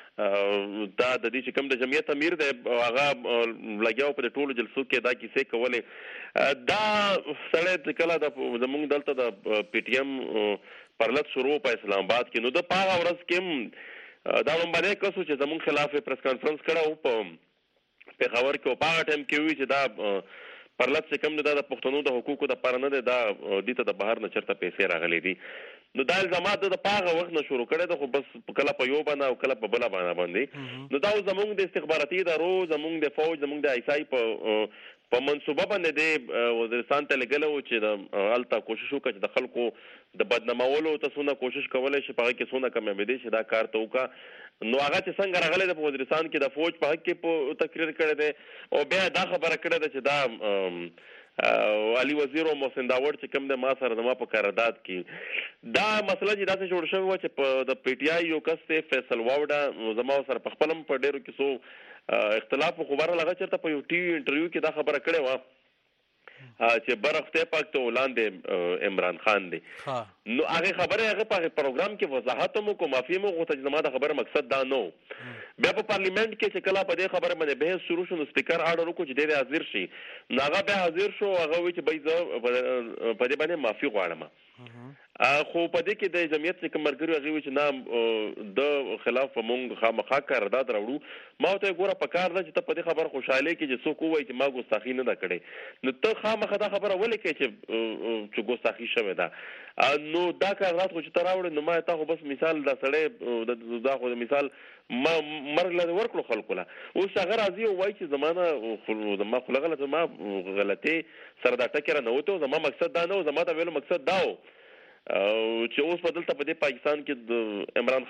دا د دې چې کوم د جمعیت امیر دی هغه لګیاو په ټولو جلسو کې دا کیسې کولې. دا سړی کله د زمونږ دلته د پی ټی ایم پرلط شروع په اسلام آباد کې، نو د پاغه ورځ کې دا باندې کسو چې زمونږ خلاف پریس کانفرنس کړو په پیښور کې، او پاغه ټایم کې وی چې دا پرلط چې کوم دا د پښتنو د حقوقو د پاره نه دی، دا دته د بهر نه چرته پیسې راغلي دي. نو دا الزامات د پاغه وخت نه شروع کړي د خو بس کله په یو باندې او کله په بل باندې باندې. نو دا زمونږ د استخباراتي ادارو، زمونږ د فوج، زمونږ د ایسای په په منصوبه باندې د وزیرستان ته لګلو چې د التا کوشش وکړي د خلکو د بدنامولو ته څونه کوشش کولای شي په کې څونه کمې دي چې دا کار ته وکړه. نو هغه چې څنګه راغلی د وزیرستان کې د فوج په حق کې په تقریر کړی دی، او بیا دا خبره کړې ده چې دا علي وزیر او محسن داوړ چې کوم د ما سره زما په قرارداد کې دا مسله چې داسې جوړ شوی و چې په د پی ټی آی یو کس ته فیصل واوډا زما سره په خپلم په ډیرو کې سو اختلاف خبره لغه چرته په یو ټي وي انټرویو کې دا خبره کړې و چې برخته پاک ته ولاندې عمران خان دی. نو هغه خبره هغه په پروګرام کې وضاحت مو کو معافي مو غوښته چې زما د خبره مقصد دا نو. بیا په پارلیمنت کې چې کله په دې خبره باندې بحث شروع شو، سپیکر آرډر وکړ چې دې حاضر شي. نو هغه بیا حاضر شو، هغه وی چې بای زه په دې باندې معافي غواړم. خو په دې کې د جمعیت څخه مرګري هغه وی چې نام د خلاف مونږ خامخا قرارداد راوړو. ما ته ګوره په کار ده چې ته په دې خبره خوشاله کې چې څوک وایي چې ما ګستاخی نه کړې، نو ته خامخا دا خبره ولې کوي چې چې ګستاخی شوه ده. نو دا قرارداد خو چې ته راوړې، نو ما ته خو بس مثال دا سړی دا خو مثال ما مرګ لري ورکړو خلکو له. اوس هغه راځي او وایي چې زمانه زما خو لغله زما غلطي سره دا ټکر نه وته، زما مقصد دا نه و، زما دا ویلو مقصد دا و چې اوس په دلته په دې پاکستان کې د عمران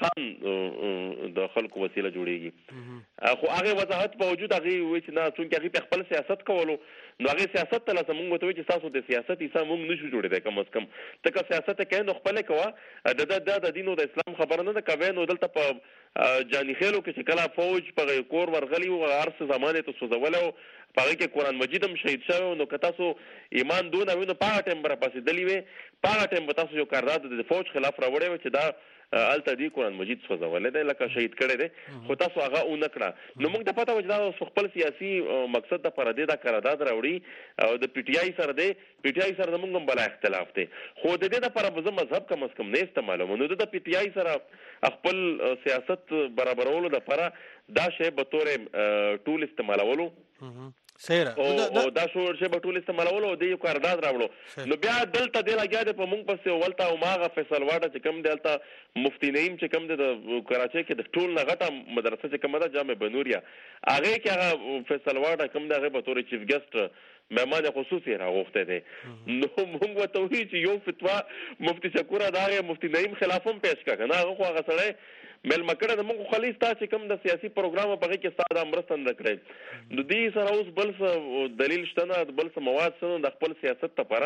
خان د خلکو وسیله جوړیږي. خو هغه وضاحت په وجود هغه وایي چې نه څنګه هغه په خپل سیاست کولو، نو هغه سیاست ته لازم موږ ته وایي چې تاسو د سیاست حصہ موږ نشو جوړېدای. کم از کم ته که سیاست کې نو خپل کوه د د دین او د اسلام خبره نه ده کوي. نو دلته په جانی خېلو کې چې کله فوج په کور ورغلی او هر څه زمانه ته سوزولو، پاره کې قران مجید هم شهید شوی. نو که تاسو ایمان دونه وینو پاره ټیم بر پاسې دلی وي، پاره ټیم به تاسو یو قرارداد د فوج خلاف راوړی و چې دا الته دی قران مجید سوزول دی لکه شهید کړی دی، خو تاسو هغه اون کړه. نو موږ د پته و چې دا خپل سیاسي مقصد د پردې دا قرارداد راوړي او د پی ټی آی سره دی، پی ټی آی سره موږ هم بل اختلاف دی، خو د دې لپاره به مذهب کم از کم نه استعمالوم. نو د پی ټی آی سره خپل سیاست برابرولو لپاره دا شی به تور ټول استعمالولو سیره او دا شو چې په ټول استعمالولو د یو قرارداد راوړو. نو بیا دلته د لګیا د په مونږ پسې ولتا او ماغه فیصل واټه چې کوم دلته مفتی نعیم چې کوم د کراچۍ کې د ټول نغټه مدرسه چې کومه ده جامع بنوریا، هغه کې هغه فیصل واټه کوم دغه په تور چیف ګیسټ مهمان خصوصي راغوښته دي. نو مونږ وته وی چې یو فتوا مفتی شکور داغه مفتی نعیم خلافم پیش کړه، نه هغه هغه سره مل مکړه د مونږ خلیص تا چې کوم د سیاسي پروګرام په کې ساده امرستان نکړي. نو دې سره اوس بل څه دلیل شته نه، بل څه مواد شته د خپل سیاست لپاره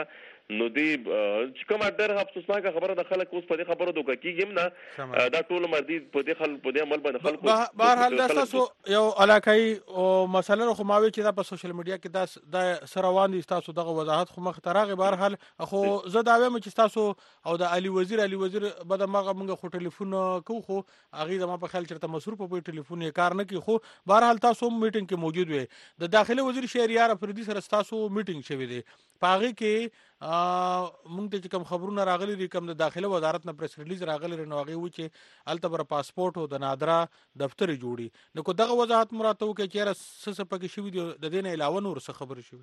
نو دی چې کوم ډېر افسوسناک خبره د خلک اوس په دې خبره دوکه کیږم نه دا ټول مردي په دې خل په دې عمل باندې خلکو بهر حال دا تاسو یو علاقائی او مسله خو ماوي چې دا په سوشل میډیا کې دا د سروان دي تاسو دغه وضاحت خو مخ ترغه بهر حال خو زه دا وایم چې تاسو او د علي وزیر علي وزیر بد ماغه موږ خو ټلیفون کو خو اغه زما په خیال چرته مصروف په ټلیفون یې کار نه کی خو بهر حال تاسو میټینګ کې موجود وي د داخله وزیر شهریار افریدي سره تاسو میټینګ شوی دی پاغه کې مونږ ته کوم خبرونه راغلي دي کوم د داخله وزارت نه پریس ریلیز راغلی نو هغه و چې التبر پاسپورت او د نادرا دفتر جوړي نو کو دغه وضاحت مراتو کې چیرې سس پکې شوی دی د دین علاوه نور څه خبر شوی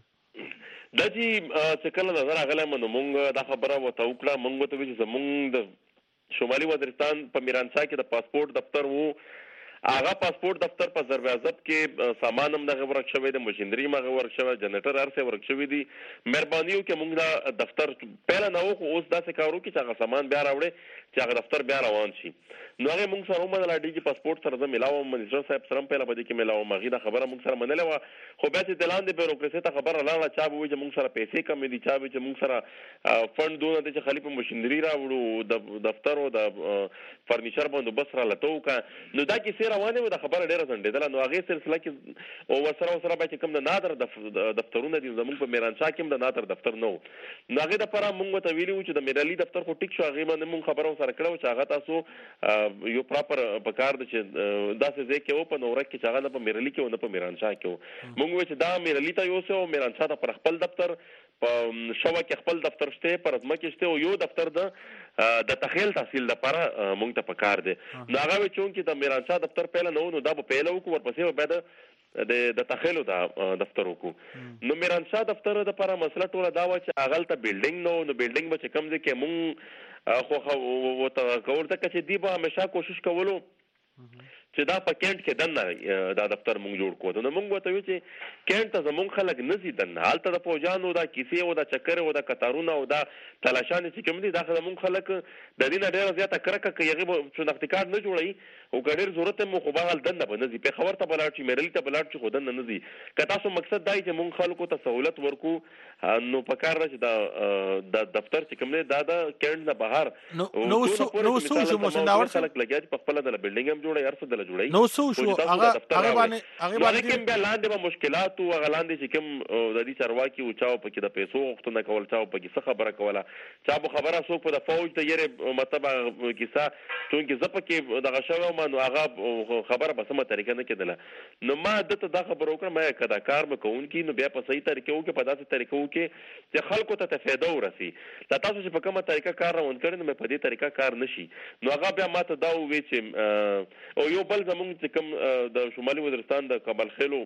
د چې چې کله نظر راغلی منو مونږ دا خبره وته وکړه مونږ ته چې زمونږ د شمالي وزیرستان په میرانشاه کې د پاسپورت دفتر وو هغه پاسپورت دفتر په ضرب عزت کې سامان هم دغه ورک شوی د ماشينري مغه ورک شوی جنریټر ارسه ورک شوی دي مهرباني وکړئ موږ دا دفتر پهله نو خو اوس داسې کارو کې چې هغه سامان بیا راوړي چې هغه دفتر بیا روان شي نو هغه موږ سره ومنل اډي چې پاسپورت سره ملاو منیسټر صاحب سره په لبد کې ملاو مغه دا خبره موږ سره منلې و خو بیا چې دلان د بیروکراسي ته خبره لاله چا به چې موږ سره پیسې کم دي چا به چې موږ سره فند دونه چې خلیفہ ماشينري راوړو د دفتر او د فرنیچر باندې بس را لټو کا نو دا کې سره روانه و د خبره ډیره ځنډېدله نو هغه سلسله کې او ورسره ورسره به کوم د نادر دفترونه دي زموږ په میرانشاه کې د نادر دفتر نو نو هغه د پره موږ ته ویلو چې د میرالي دفتر خو ټیک شو هغه باندې موږ خبرو سره کړو چې هغه تاسو یو پراپر په کار د چې داسې ځای کې و په نور کې چې هغه په میرالي کې او نه په میرانشاه کې و موږ چې دا میرالي ته یو څو میرانشاه ته پر خپل دفتر په شوا کې خپل دفتر شته پر ځمکه شته او یو دفتر د د تخیل تحصیل لپاره مونږ ته پکار دی نو هغه چون کې د میرانشاه دفتر پهله نو نو دا په پهله وکړو ورپسې به د د د تخیل د دفتر وکړو نو میرانشاه دفتر د لپاره مسله ټوله دا و چې اغل ته بلډینګ نو نو بلډینګ به کم ځای کې مونږ خو وته کول ته چې دی به همیشه کوشش کولو چې دا په کینټ کې دنه دا دفتر مونږ جوړ کوو نو مونږ وته چې کینټ ته زمونږ خلک نزي دنه حالت د فوجانو دا کیسې او دا چکر او دا قطارونه او دا تلاشان چې کوم دي دا مونږ خلک د دینه ډیره زیاته کرکه کوي هغه شناختی کارت نه جوړي او ګډیر ضرورت مو خو به حال دنه به نزي په خبر ته بلاړ چې میرلی ته بلاړ چې خو دنه نزي کته سو مقصد دای چې مونږ خلکو ته سہولت ورکو نو پکار راځي دا د دفتر چې کوم دی دا د کینټ نه بهر نو نو نو سو شو مو سنداور خلک لګیا په خپل د بلډینګ هم جوړي هر څه د جوړي نو سو شو هغه هغه باندې هغه باندې کوم بیا لاندې به مشکلات او غلاندې چې کوم د دې چارواکي او چاو پکې د پیسو غوښتنه کول چاو پکې څه خبره کوله چا به خبره سو په د فوج ته یې مطلب کیسه چون کې زپ کې دغه شوه ما نو هغه خبره په سمه طریقه نه کېدله نو ما دته دا خبر وکړه ما کدا کار مکون کی نو بیا په صحیح طریقو کې په داسې طریقو کې چې خلکو ته فائدہ ورسي دا تاسو چې په کومه طریقه کار روان کړئ نو په دې طریقه کار نشي نو هغه بیا ماته دا وی چې او یو بل زمونږ چې کوم د شمالي وزیرستان د کابل خېلو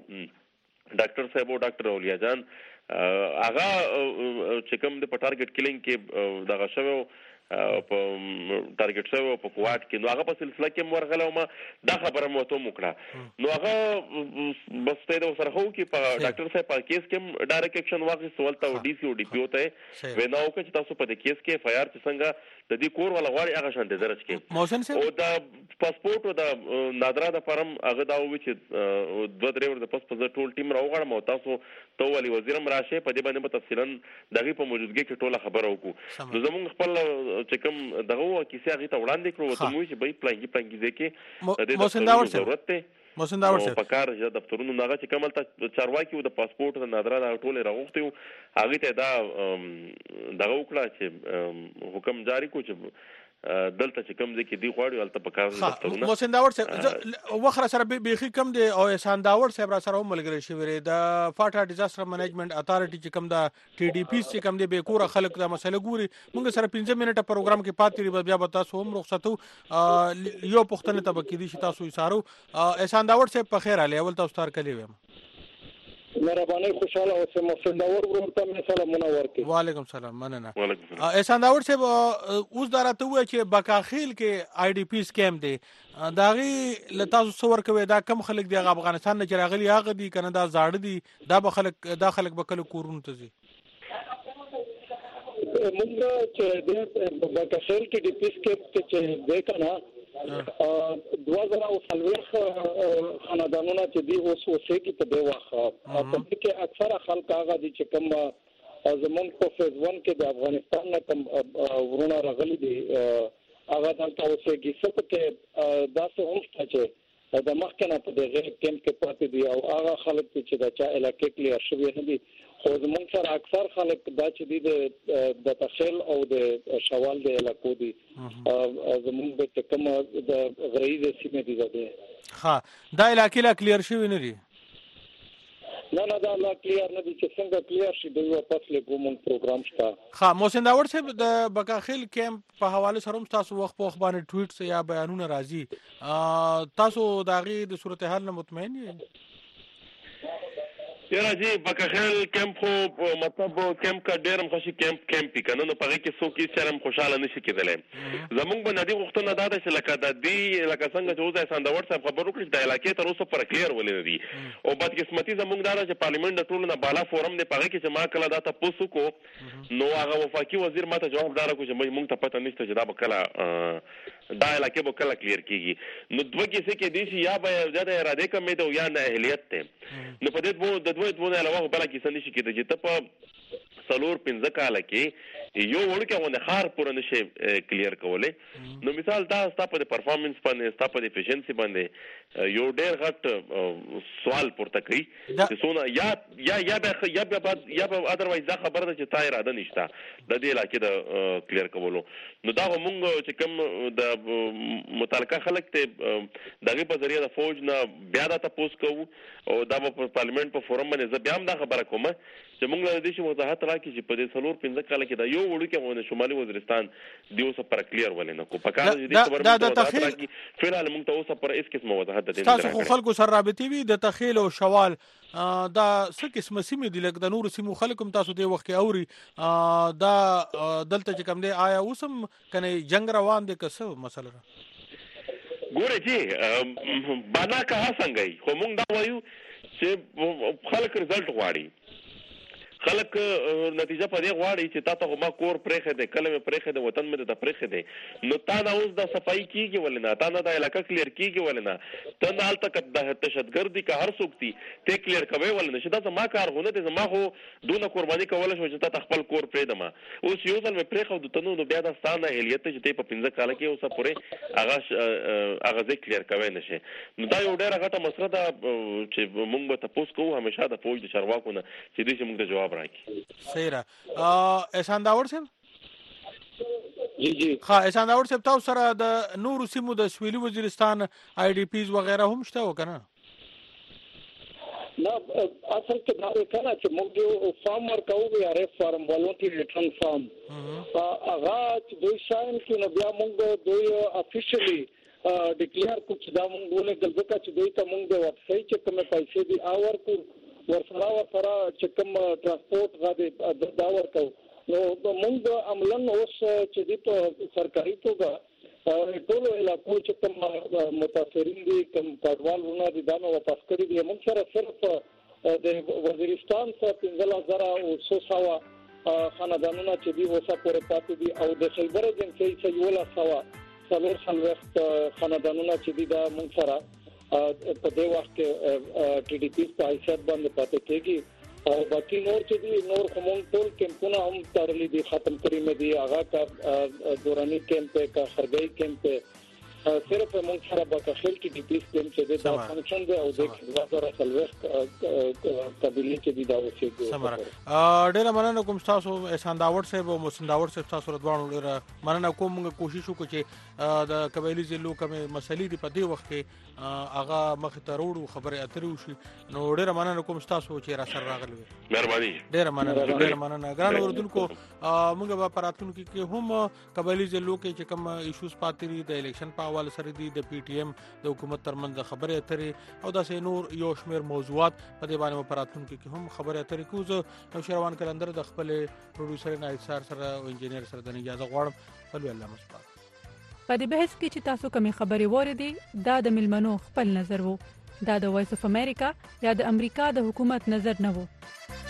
ډاکټر صاحب او ډاکټر اولیا جان هغه چې کوم د ټارګټ کلینګ کې دغه شوو په ټارګټ شوو په کوټ کې نو هغه په سلسله کې ورغلم ما دا خبره مو ته وکړه نو هغه بس ته د سره خو کې په ډاکټر صاحب په کیس کې ډایرکټ اکشن واخیست ولته او ډي سي او ډي پی او ته وینا وکړه چې تاسو په دې کیس کې اف آی آر چې څنګه د دې کور ولا غواړي هغه شان درج کې موسن سره او د پاسپورت او د نادرا د فارم هغه دا و چې دوه درې ور د پاس په ټول ټیم راوغړم او تاسو ته ولي وزیرم راشه په دې باندې په تفصیلا دغه په موجودګي کې ټوله خبره وکړو نو زموږ خپل چې کوم دغه کیسه هغه ته وړاندې کړو ته مو چې به پلانګي پلانګي ځکه د دې ضرورت ته موسن داور سره په کار چې دفترونو ناغه چې کومل ته چارواکي او د پاسپورت د نادرا د ټوله راغوښتو هغه ته دا دغه وکړه چې حکم جاری کو چې دلته چې کوم ځکه دی غواړي ولته په کار دفترونه موسن داور سره وخره سره بيخي کم دی او احسان داور صاحب را سره ملګری شوی د فاټا ډیزاستر منیجمنت اتارټي چې کوم د ټي ډي پی چې کوم دی به کور خلک د مسله ګوري موږ سره پنځه منټه پروګرام کې پاتې لري بیا به تاسو هم رخصتو یو پښتنه ته بکې دي چې تاسو یې سارو احسان داور صاحب په خیر علي اول تاسو تار کلی ویم مهرباني خوشاله اوسه محسن داور ورته مې سلامونه ورکړي وعلیکم السلام مننه وعلیکم احسان داور صاحب اوس دراته وای چې بکاخیل کې آی ډی پی سکیم دی داغي لتاسو څور کوي دا کم خلک دی افغانستان نه راغلي هغه دی کنه دا زاړه دي دا به خلک دا خلک به کله کورونه ته زی موږ چې د بکاخیل کې ډی پی سکیم چې دی کنه دوه زره او څلوېښت خاندانونه چې دي اوس اوسېږي په دې وخت په دې کې اکثره خلک هغه دي چې کوم زمون په فیز ون کې د افغانستان نه کوم ورونه راغلي دي هغه دلته اوسېږي څه پکې داسې هم شته چې د مخکنه په دغه کیمپ کې پاتې دي او هغه خلک چې د چا علاقې کلیر شوی نه دي خو زمونږ سره اکثر خلک دا چې دي د تخیل او د شوال د علاقو دي زمونږ د کوم د غریزه سیمې دي ده ها دا علاقې لا کلیر شوی نه دي نه نه دا لا کلیر نه دي چې څنګه کلیر شي د یو فصل کوم پروګرام شته ها محسن داور صاحب د بکاخیل کیمپ په حواله سره تاسو وخت په وخت باندې ټویټس یا بیانونه راځي تاسو دا غي د صورتحال نه مطمئن یې یاره جی بکاخیل کیمپ خو مطلب کیمپ کا ډیر مخشي کیمپ کیمپ کنه نو پغه کې څوک یې سره خوشاله نشي کېدلای زمونږ باندې وختونه دا د لکه د دې لکه څنګه چې اوسه سندور صاحب خبرو کړی د علاقې تر اوسه پر کلیر ولې دي او بد قسمتي زمونږ دا چې پارلیمنت د ټولو نه بالا فورم دی پغه کې چې ما کله دا تاسو کو نو هغه وفاقي وزیر ماته جواب دار کو چې مونږ ته پته نشته چې دا بکلا دا علاقې به کله کلیر کیږي نو دوه کې څه کې دي یا به زیاده اراده کمې ده یا نه اهلیت ته نو په دې وو د دوه دوه علاوه بل کې څه نشي کېدای چې ته په څلور پنځه کال کې یو وړکه ونه خار پوره نشي کلیر کولای نو مثال دا ستاسو د پرفارمنس باندې ستاسو د افیشنسي باندې یو ډېر غټ سوال پورته کوي چې څونه یا یا یا به یا به یا به اذروایز دا خبره ده چې تا اراده نشته د دې علاقې د کلیر کولو نو دا موږ چې کوم د متعلقه خلک ته دغه په ذریعہ د فوج نه بیا دا تاسو کوو او دا په پارلیمنت په فورم باندې زه بیا هم دا خبره کوم چې موږ له دې شي وضاحت راکړي چې په دې څلور پنځه کال کې دا یو وړوکی ونه شمالي وزیرستان دی اوسه پر کلیر ولې نه کو په کار دې خبره دا د تخیل فعلا موږ ته اوسه پر اس قسمه وضاحت ده تاسو خو خلکو سره رابطي وي د تخیل او شوال دا څه قسمه سیمې دي لکه د نور سیمو خلکو تاسو دې وخت کې اوري دا دلته چې کوم دی آیا اوسم کنه جنگ روان دي که څه مسله ګوره چې بانا که څنګه خو موږ دا وایو چې خلک رزلټ غواړي خلک نتیجه په دې غواړي چې تا ته ما کور پرېخه دي کله مې پرېخه دي وطن مې ته پرېخه دي نو تا دا اوس د صفائی کیږي ولې نه تا نه د علاقې کلیر کیږي ولې نه ته نه الته د تشددګردي که هر څوک دي ته کلیر کوي ولې نه چې دا ما کار غونه دي ما خو دونه قرباني کول شو چې تا خپل کور پرې دما اوس یو ځل مې پرېخه د تنو نو بیا د ستانه اهلیت چې ته په پنځه کال کې اوسه پورې هغه هغه ځکه کلیر کوي نشي نو دا یو ډېر غټه مسله ده چې موږ به تاسو کوو همیشه د فوج د چارواکو نه چې دې موږ د جواب صحیح را احسان داور صاحب جی جی ها احسان داور صاحب تاسو سره د نور سیمو د سویلي وزیرستان آی ډی پیز وغیرہ هم شته وکنه نه اصل کې دا وکړه چې موږ یو فارم ورکوو یا ریف فارم والونټری ریټرن فارم هغه چې دوی شاین کې نو بیا موږ دوی افیشلی ډیکلیئر کو چې دا موږ له دلته چې دوی ته موږ د ویب سایټ چې کومه پیسې دي اور کو ورسره ورسره چې کوم ترانسپورت غاډي دا ورکو نو موږ عملاً اوس چې د په سرکاري توګه ټول علاقو چې کوم متاثرین دي کوم کډوالونه دي دا نو واپس کړي دي موږ سره صرف د وزیرستان څخه پنځه هزار او څو سوه خاندانونه چې دي اوسه پورې پاتې دي او د خیبر ایجنسۍ څخه یو لا سوه څلور څلوېښت خاندانونه چې دي دا موږ سره په دې وخت کې ټي ډي پی په حیثیت باندې پاتې کېږي او باقي نور چې دي نور کوم ټول کیمپونه هم تړلي دي ختم کړی مې دي هغه کا دوراني کیمپ کا خرګي کیمپ صرف موږ سره بکاخیل کې ډي پی کیمپ چې دا فنکشن دی او د وزارت سلوخت قبيله کې دي دا اوسېږي سمره ډېر مننه کوم تاسو احسان داور صاحب او محسن داور صاحب تاسو رضوان ډېر مننه کوم موږ کوشش وکړو چې د قبایلی ضلعو کومه مسلې دي په دې وخت کې هغه مخ ته وروړو خبره اترې وشي نو ډېر مننه کوم تاسو چې را سره راغلي مهرباني ډېر مننه ډېر مننه ګران اوردونکو موږ په پراتونکو کې هم قبایلی ضلعو کې چې کوم ایشوز پاتې دي د الیکشن په حواله سره دي د پی ټی ایم د حکومت ترمنځ خبرې اترې او داسې نور یو شمېر موضوعات په دې باندې په راتلونکي کې هم خبرې اترې کوو نو شروان کلندر د خپل پروډوسر نایب سر سره او انجینر سره د اجازه غواړم په الله مسپار په دې بحث کې چې تاسو کومې خبرې وریدي دا د ملمنو خپل نظر وو دا د وایس اف امریکا یا د امریکا د حکومت نظر نه وو